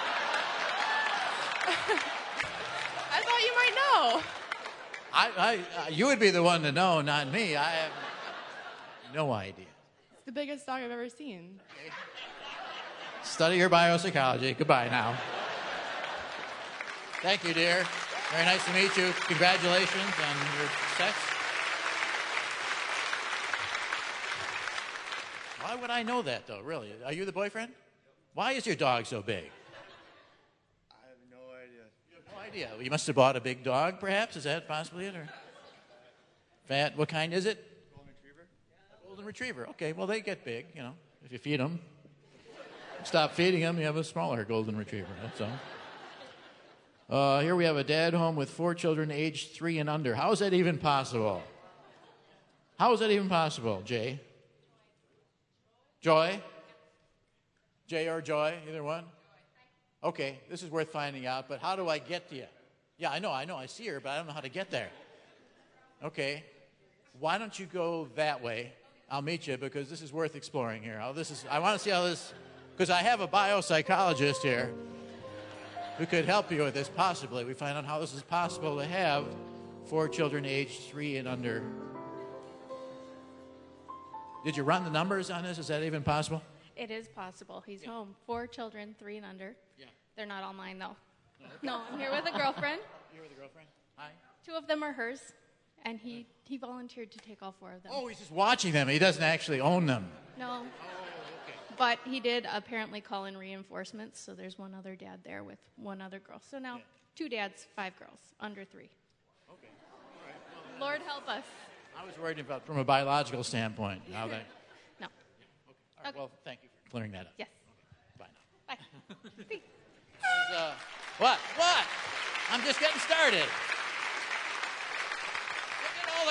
I thought you might know. You would be the one to know, not me. I have no idea. It's the biggest dog I've ever seen. Study your biopsychology. Goodbye now. Thank you, dear. Very nice to meet you. Congratulations on your sex. Why would I know that, though, really? Are you the boyfriend? Why is your dog so big? I have no idea. You have no idea. Well, you must have bought a big dog, perhaps? Is that possibly it? Or fat? What kind is it? Golden Retriever. Golden Retriever. Okay, well, they get big, if you feed them. Stop feeding them, you have a smaller Golden Retriever, that's all. Here we have a dad home with 4 children aged 3 and under. How is that even possible? How is that even possible, Jay? Joy? Jay or Joy, either one? Okay, this is worth finding out, but how do I get to you? Yeah, I know, I see her, but I don't know how to get there. Okay, why don't you go that way? I'll meet you because this is worth exploring here. I want to see how this, because I have a biopsychologist here who could help you with this possibly. We find out how this is possible to have 4 children aged 3 and under. Did you run the numbers on this? Is that even possible? It is possible. He's home. 4 children, 3 and under. Yeah. They're not all mine, though. No, I'm here with a girlfriend. You're with a girlfriend? Hi. 2 of them are hers, and he volunteered to take all 4 of them. Oh, he's just watching them. He doesn't actually own them. No. Oh, okay. But he did apparently call in reinforcements, so there's one other dad there with 1 other girl. So now 2 dads, 5 girls, under 3. Okay. All right. Well, Lord help us. I was worried about from a biological standpoint. How they... No. Okay. All right. Well, thank you for clearing that up. Yes. Okay. Bye now. Bye. What? I'm just getting started.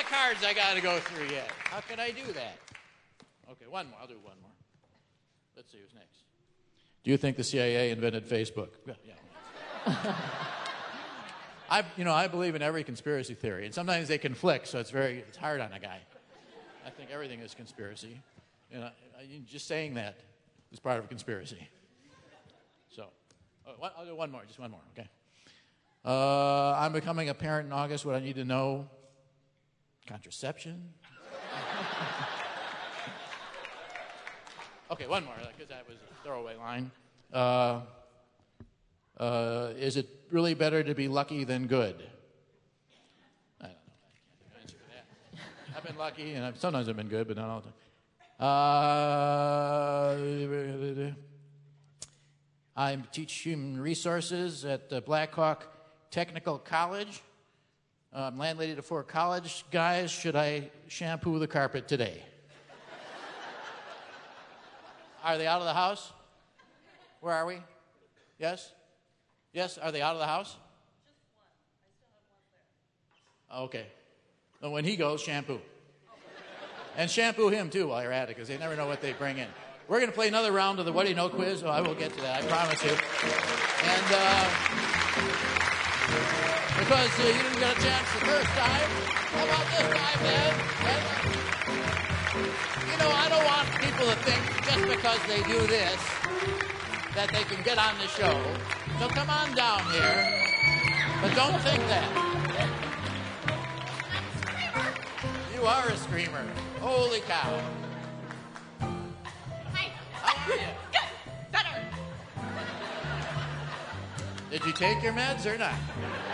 the cards I got to go through yet. How can I do that? Okay, one more. I'll do one more. Let's see who's next. Do you think the CIA invented Facebook? Yeah. I believe in every conspiracy theory, and sometimes they conflict, so it's hard on a guy. I think everything is conspiracy, and just saying that is part of a conspiracy. So, I'll do one more, just one more, okay? I'm becoming a parent in August. What I need to know: contraception. Okay, one more, because that was a throwaway line. Is it really better to be lucky than good? I don't know. I can't answer that. I've been lucky, and sometimes I've been good, but not all the time. I teach human resources at Blackhawk Technical College. I'm landlady to 4 college guys. Should I shampoo the carpet today? Are they out of the house? Where are we? Yes? Yes? Are they out of the house? Just one. I still have one there. Okay. Well, when he goes, shampoo. And shampoo him, too, while you're at it, because they never know what they bring in. We're going to play another round of the What Do You Know quiz. Oh, I will get to that, I promise you. And because you didn't get a chance the first time, how about this time, man? I don't want people to think just because they do this that they can get on the show. So come on down here, but don't think that. You are a screamer. Holy cow. Hi. How are you? Good. Better. Did you take your meds or not?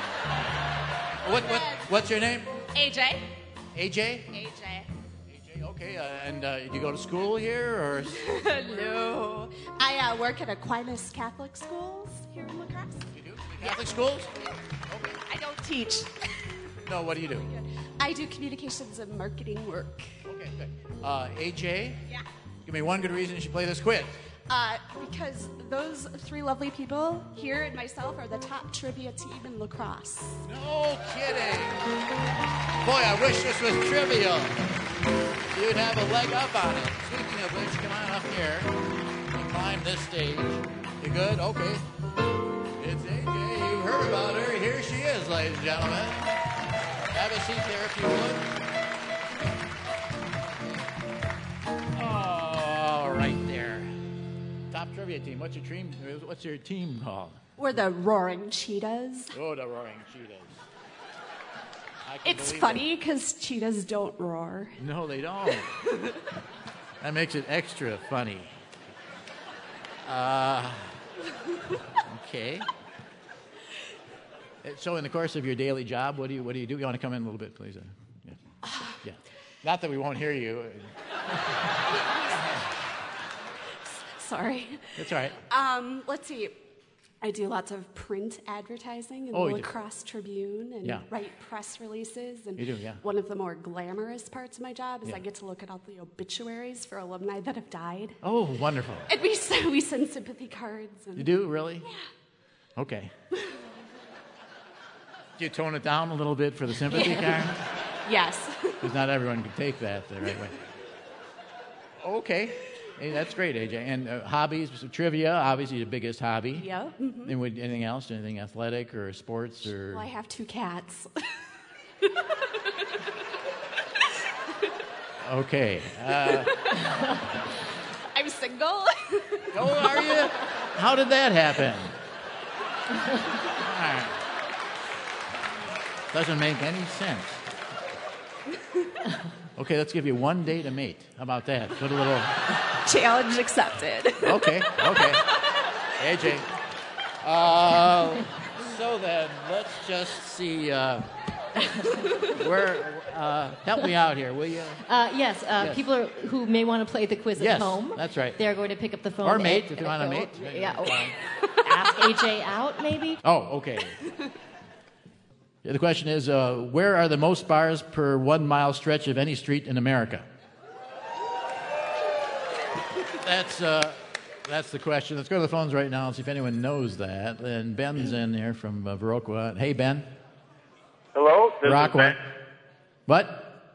What's your name? AJ. AJ? AJ. Okay, and do you go to school here, or? No. I work at Aquinas Catholic Schools here in La Crosse. You do? Catholic schools? Okay. I don't teach. No, what do you do? I do communications and marketing work. Okay, good. AJ? Yeah. Give me one good reason you should play this quiz. Because those 3 lovely people here and myself are the top trivia team in La Crosse. No kidding. Boy, I wish this was trivial. You'd have a leg up on it. Speaking of which, come on up here and climb this stage. You good? Okay. It's AJ. You heard about her. Here she is, ladies and gentlemen. Have a seat there if you would. Oh, right there. Top trivia team. What's your team called? We're the Roaring Cheetahs. Oh, the Roaring Cheetahs. It's funny because cheetahs don't roar. No, they don't. That makes it extra funny. Okay. So, in the course of your daily job, what do you do? You want to come in a little bit, please? Yeah. Not that we won't hear you. Sorry. That's all right. Let's see. I do lots of print advertising in the La Crosse Tribune and write press releases. And you do, yeah. One of the more glamorous parts of my job is I get to look at all the obituaries for alumni that have died. Oh, wonderful. And we send sympathy cards. And you do, really? Yeah. Okay. Do you tone it down a little bit for the sympathy card? Yes. Because not everyone can take that the right way. Okay. Hey, that's great, AJ. And hobbies, trivia, obviously the biggest hobby. Yeah. Mm-hmm. And anything else? Anything athletic or sports? Or? Well, I have 2 cats. Okay. I'm single. Oh, are you? How did that happen? Doesn't make any sense. Okay, let's give you one day to mate. How about that? Put a little... Challenge accepted. Okay. AJ. So then, let's just see... help me out here, will you? Yes. People who may want to play the quiz at home. Yes, that's right. They're going to pick up the phone. Or mate, if you want to mate. Yeah. Ask AJ out, maybe? Oh, okay. The question is, where are the most bars per 1 mile stretch of any street in America? That's the question. Let's go to the phones right now and see if anyone knows that. And Ben's in here from Viroqua. Hey, Ben. Hello? This is Viroqua. Ben. What?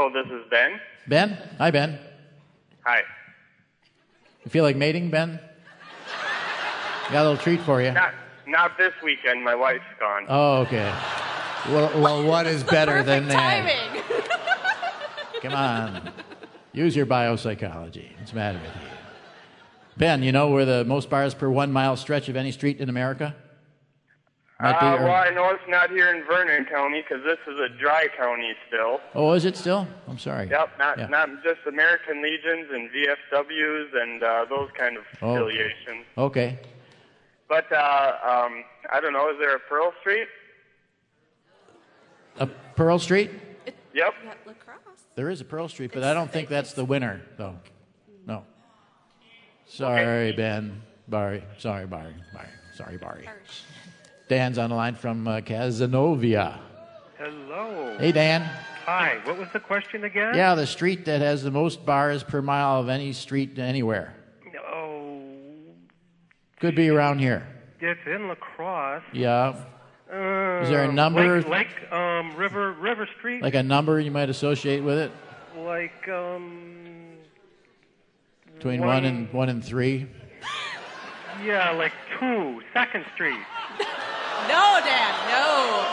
Hello, this is Ben. Ben? Hi, Ben. Hi. You feel like mating, Ben? Got a little treat for you. Not this weekend. My wife's gone. Oh, okay. Well, what is better than that? Timing. Come on. Use your biopsychology. What's the matter with you? Ben, you know we're the most bars per 1 mile stretch of any street in America? Well, I know it's not here in Vernon County because this is a dry county still. Oh, is it still? I'm sorry. Yep, not just American Legions and VFWs and those kind of affiliations. Okay. But, I don't know, is there a Pearl Street? A Pearl Street? Yep. There is a Pearl Street, but I don't think that's the winner, though. No. Sorry, Ben. Sorry, Barry. Dan's on the line from Cazenovia. Hello. Hey, Dan. Hi. What was the question again? Yeah, the street that has the most bars per mile of any street anywhere. Oh. Could be around here. It's in La Crosse. Yeah. Is there a number? River Street? Like a number you might associate with it? Like, Between one and 3? Yeah, like 2, 2nd Street. No, Dad, no.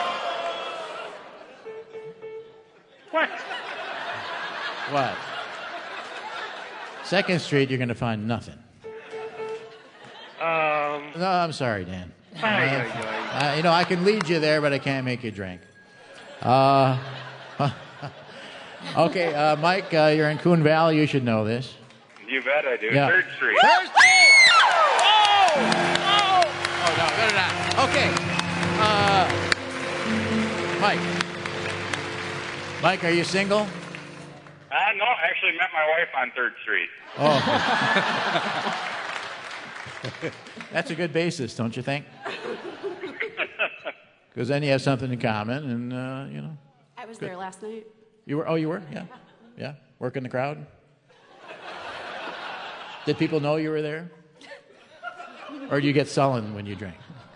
What? What? 2nd Street, you're going to find nothing. No, I'm sorry, Dan. I can lead you there, but I can't make you drink. Okay, Mike, you're in Coon Valley. You should know this. You bet I do. Yeah. 3rd Street. 3rd Street! Oh, no, better not. Okay. Mike, are you single? No, actually met my wife on 3rd Street. Oh. That's a good basis, don't you think? Because then you have something in common, and I was there last night. You were? Oh, you were? Yeah. Working the crowd. Did people know you were there? Or do you get sullen when you drink?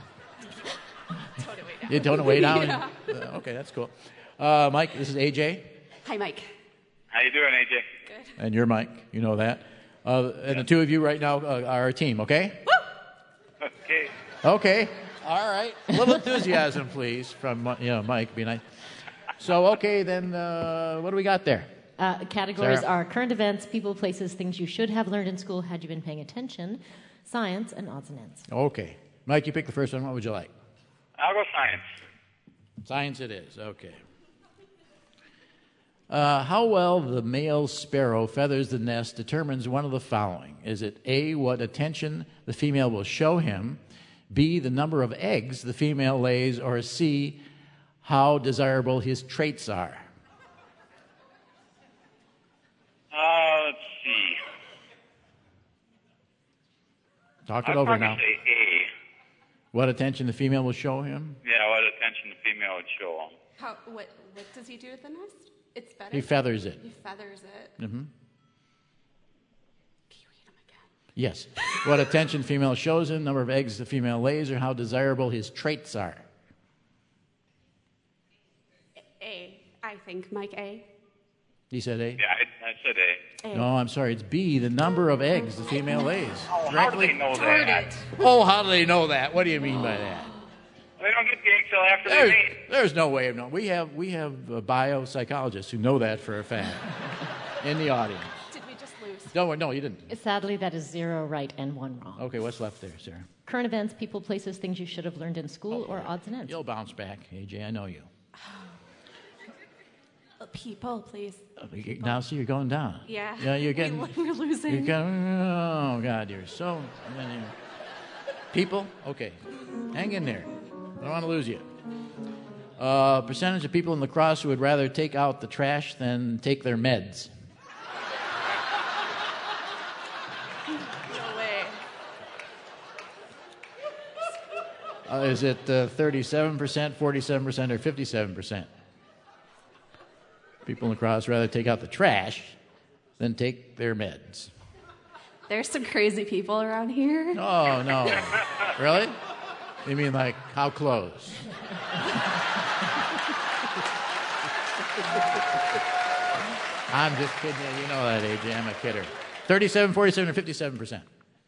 You tone it way down. Yeah. Okay, that's cool. Mike, this is AJ. Hi, Mike. How you doing, AJ? Good. And you're Mike. You know that. And the two of you right now are a team, okay? Woo! Okay. All right. A little enthusiasm, please, from Mike. Be nice. So, okay, then what do we got there? Categories Sarah? are current events, people, places, things you should have learned in school had you been paying attention, science, and odds and ends. Okay. Mike, you pick the first one. What would you like? I'll go science. Science it is. Okay. How well the male sparrow feathers the nest determines one of the following. Is it A, what attention the female will show him, B, the number of eggs the female lays, or C, how desirable his traits are? Let's see. Talk it over now. I'd say A. What attention the female will show him? Yeah, what attention the female would show him. What does he do with the nest? It's better. He feathers it. He feathers it. Mm-hmm. Can you read them again? Yes. What attention female shows him, number of eggs the female lays, or how desirable his traits are? A. I think, Mike, A. He said A? Yeah, I said A. No, I'm sorry. It's B, the number of eggs the female lays. Oh, how do they know that? Oh, how do they know that? What do you mean by that? They don't get the eggs till after they mate. There's no way of knowing. We have biopsychologists who know that for a fact in the audience. Did we just lose? No, you didn't. Sadly, that is 0 right and 1 wrong. Okay, what's left there, Sarah? Current events, people, places, things you should have learned in school, or odds and ends. You'll bounce back, AJ. I know you. People, please. People. Now, see, you're going down. Yeah. Yeah, you're getting. We're losing. Oh, God, you're so. People? Okay. Hang in there. I don't want to lose you. Percentage of people in La Crosse who would rather take out the trash than take their meds. No way. Is it 37%, 47%, or 57%? People in La Crosse rather take out the trash than take their meds. There's some crazy people around here. Oh, no. Really? You mean like how close? I'm just kidding you. You know that, AJ. I'm a kidder. 37, 47, or 57%?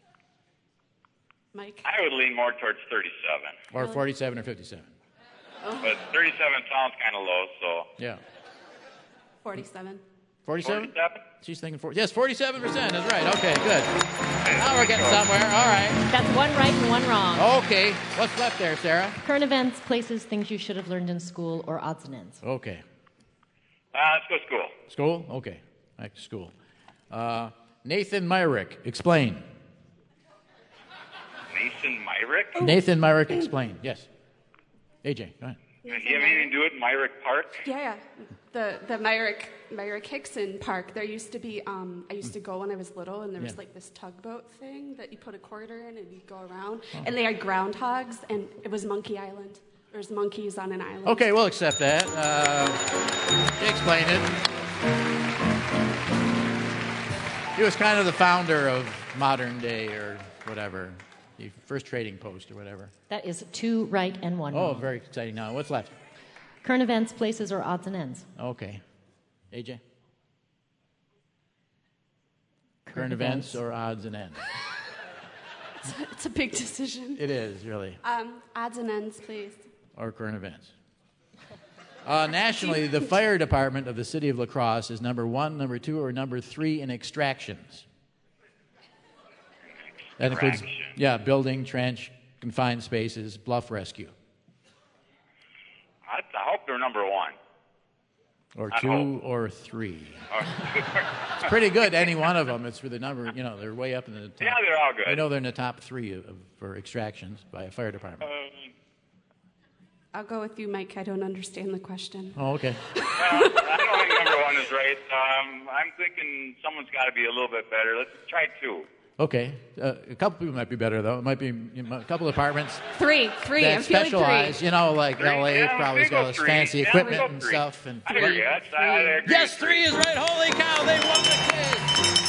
Mike? I would lean more towards 37. Or 47 or 57? But 37 sounds kind of low, so. Yeah. 47. 47? She's thinking 40. Yes, 47% is right. Okay, good. Now we're getting somewhere. All right. That's one right and one wrong. Okay. What's left there, Sarah? Current events, places, things you should have learned in school, or odds and ends. Okay. Let's go school. School? Okay. Back to school. Nathan Myrick, explain. Nathan Myrick? Nathan Myrick, explain. Yes. AJ, go ahead. Do you have anything to do with Myrick Park? Yeah. The Myrick Hickson Park. There used to be, I used to go when I was little, and there was like this tugboat thing that you put a quarter in and you go around. Oh. And they had groundhogs, and it was Monkey Island. There's monkeys on an island. Okay, we'll accept that. Explain it. He was kind of the founder of modern day or whatever, the first trading post or whatever. That is 2 right and 1 wrong. Oh, very exciting. Now, what's left? Current events, places, or odds and ends. Okay. AJ? Current events or odds and ends? It's a big decision. It is, really. Odds and ends, please. Or current events. Nationally, the fire department of the city of La Crosse is number 1, number 2, or number 3 in extractions. That includes, building, trench, confined spaces, bluff rescue. I hope they're number 1. Or 2 or 3. It's pretty good, any one of them. It's for the number, they're way up in the top. Yeah, they're all good. I know they're in the top 3 for extractions by a fire department. I'll go with you, Mike. I don't understand the question. Oh, okay. I don't think number 1 is right. I'm thinking someone's got to be a little bit better. Let's try 2. Okay. A couple people might be better, though. It might be a couple apartments. 3. That specialize, like 3. L.A. probably has got all this fancy equipment and 3. stuff. And I hear you. I agree. Yes, 3 is right. Holy cow, they won the quiz.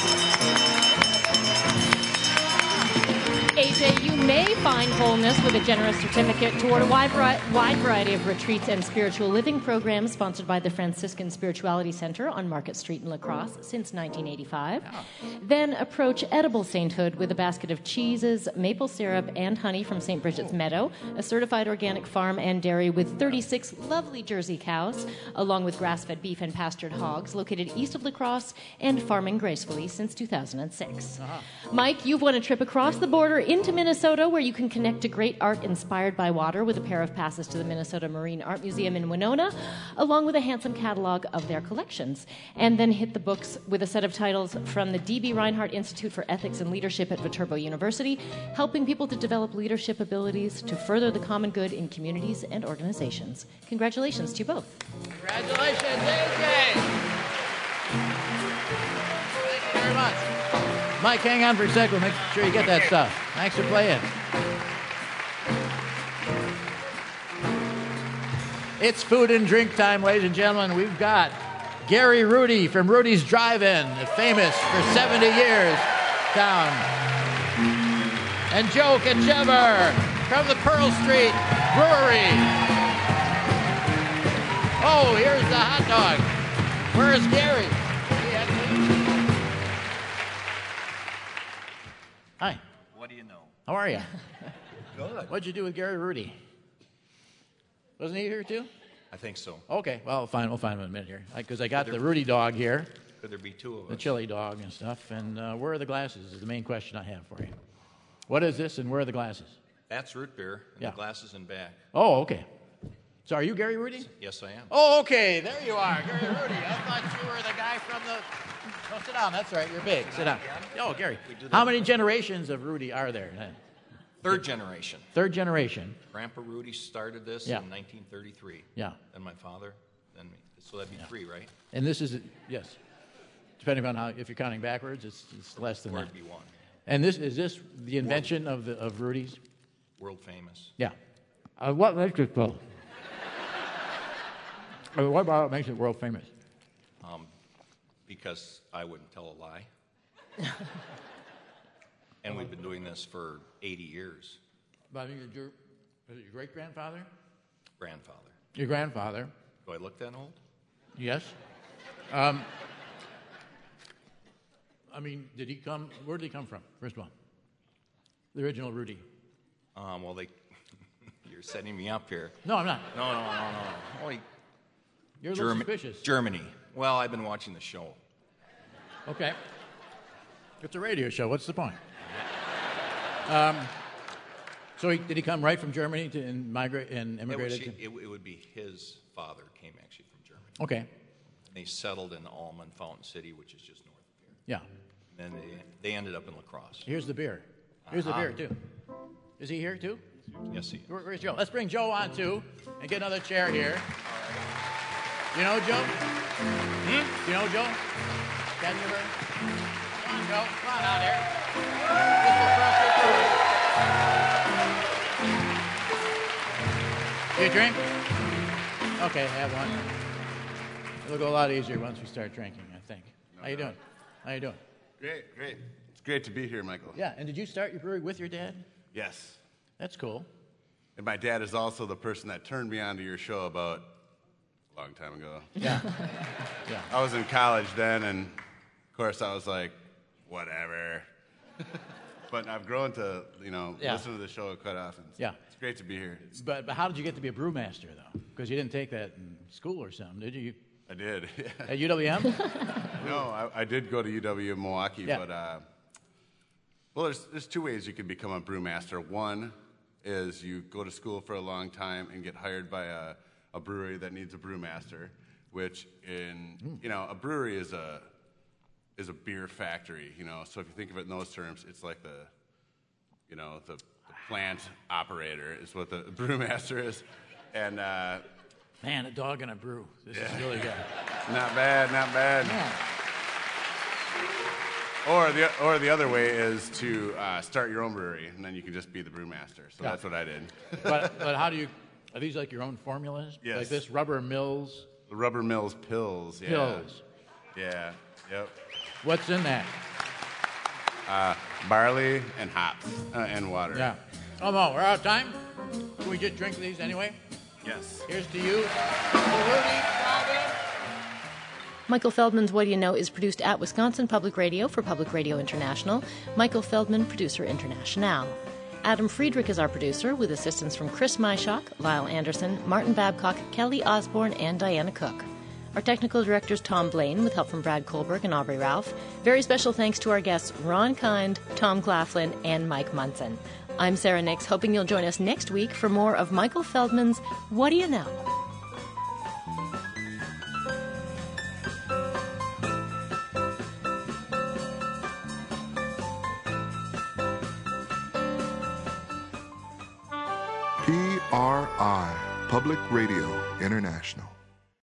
AJ, you may find wholeness with a generous certificate toward a wide variety of retreats and spiritual living programs sponsored by the Franciscan Spirituality Center on Market Street in La Crosse since 1985. Then approach edible sainthood with a basket of cheeses, maple syrup, and honey from St. Bridget's Meadow, a certified organic farm and dairy with 36 lovely Jersey cows, along with grass-fed beef and pastured hogs, located east of La Crosse and farming gracefully since 2006. Mike, you've won a trip across the border into Minnesota, where you can connect to great art inspired by water with a pair of passes to the Minnesota Marine Art Museum in Winona, along with a handsome catalog of their collections. And then hit the books with a set of titles from the D.B. Reinhardt Institute for Ethics and Leadership at Viterbo University, helping people to develop leadership abilities to further the common good in communities and organizations. Congratulations to you both. Congratulations, AJ! Thank you very much. Mike, hang on for a second. Make sure you get that stuff. Thanks for playing. It's food and drink time, ladies and gentlemen. We've got Gary Rudy from Rudy's Drive-In, famous for 70 years down. And Joe Kachever from the Pearl Street Brewery. Oh, here's the hot dog. Where's Gary? Hi. What do you know? How are you? Good. What'd you do with Gary Rudy? Wasn't he here too? I think so. Okay, well, fine. We'll find him in a minute here. Because I got the Rudy dog here. Could there be 2 of us? The chili dog and stuff. And where are the glasses is the main question I have for you. What is this and where are the glasses? That's root beer, and the glasses in back. Oh, okay. So are you Gary Rudy? Yes, I am. Oh, okay. There you are, Gary Rudy. I thought you were the guy from the... Oh, sit down. That's right. You're big. Sit down. Oh, Gary. How many generations of Rudy are there? 3rd generation. 3rd generation. Grandpa Rudy started this in 1933. Yeah. And my father, then me. So that'd be 3, right? And this is, yes. Depending on how, if you're counting backwards, it's less than that. Or it'd be 1. And is this the invention of Rudy's? World famous. Yeah. What makes it well? What about it makes it world famous? Because I wouldn't tell a lie. And we've been doing this for 80 years. But I think was it your great-grandfather? Grandfather. Your grandfather. Do I look that old? Yes. I mean, did he come? Where did he come from? First of all, the original Rudy. Well, you're setting me up here. No, I'm not. No. Only You're a little suspicious. Germany. Well, I've been watching the show. Okay. It's a radio show. What's the point? So did he come right from Germany to immigrate and immigrated? It would be his father came actually from Germany. Okay. And they settled in Almond, Fountain City, which is just north of here. Yeah. And then they ended up in La Crosse. Here's the beer. Here's the beer, too. Is he here, too? Yes, he is. Where's Joe? Let's bring Joe on, too, and get another chair here. You know Joe? You know Joe? Can you ever? Come on, Joe. Come on out here. Do you drink? Okay, have one. It'll go a lot easier once we start drinking, I think. How you doing? How you doing? Great. It's great to be here, Michael. Yeah, and did you start your brewery with your dad? Yes. That's cool. And my dad is also the person that turned me on to your show about a long time ago. Yeah. Yeah. I was in college then, and of course I was like, whatever. But I've grown to, listen to the show quite often. So yeah. It's great to be here. But how did you get to be a brewmaster, though? Because you didn't take that in school or something, did you? I did. Yeah. At UWM? No, I did go to UW Milwaukee, yeah. but well, there's two ways you can become a brewmaster. One is you go to school for a long time and get hired by a brewery that needs a brewmaster, which a brewery is a beer factory, So if you think of it in those terms, it's like the plant operator is what the brewmaster is, and man, a dog and a brew. This is really good. Not bad. Yeah. Or the other way is to start your own brewery, and then you can just be the brewmaster. So that's what I did. But how do you? Are these like your own formulas? Yes. Like this Rubber Mills? The Rubber Mills Pills. Yeah. Pills. Yeah. Yep. What's in that? Barley and hops and water. Yeah. Oh no, we're out of time. Can we just drink these anyway? Yes. Here's to you, Rudy. Michael Feldman's What Do You Know is produced at Wisconsin Public Radio for Public Radio International. Michael Feldman, Producer International. Adam Friedrich is our producer, with assistance from Chris Myshock, Lyle Anderson, Martin Babcock, Kelly Osborne, and Diana Cook. Our technical director is Tom Blaine, with help from Brad Kohlberg and Aubrey Ralph. Very special thanks to our guests Ron Kind, Tom Claflin, and Mike Munson. I'm Sarah Nix, hoping you'll join us next week for more of Michael Feldman's What Do You Know? PRI, Public Radio International.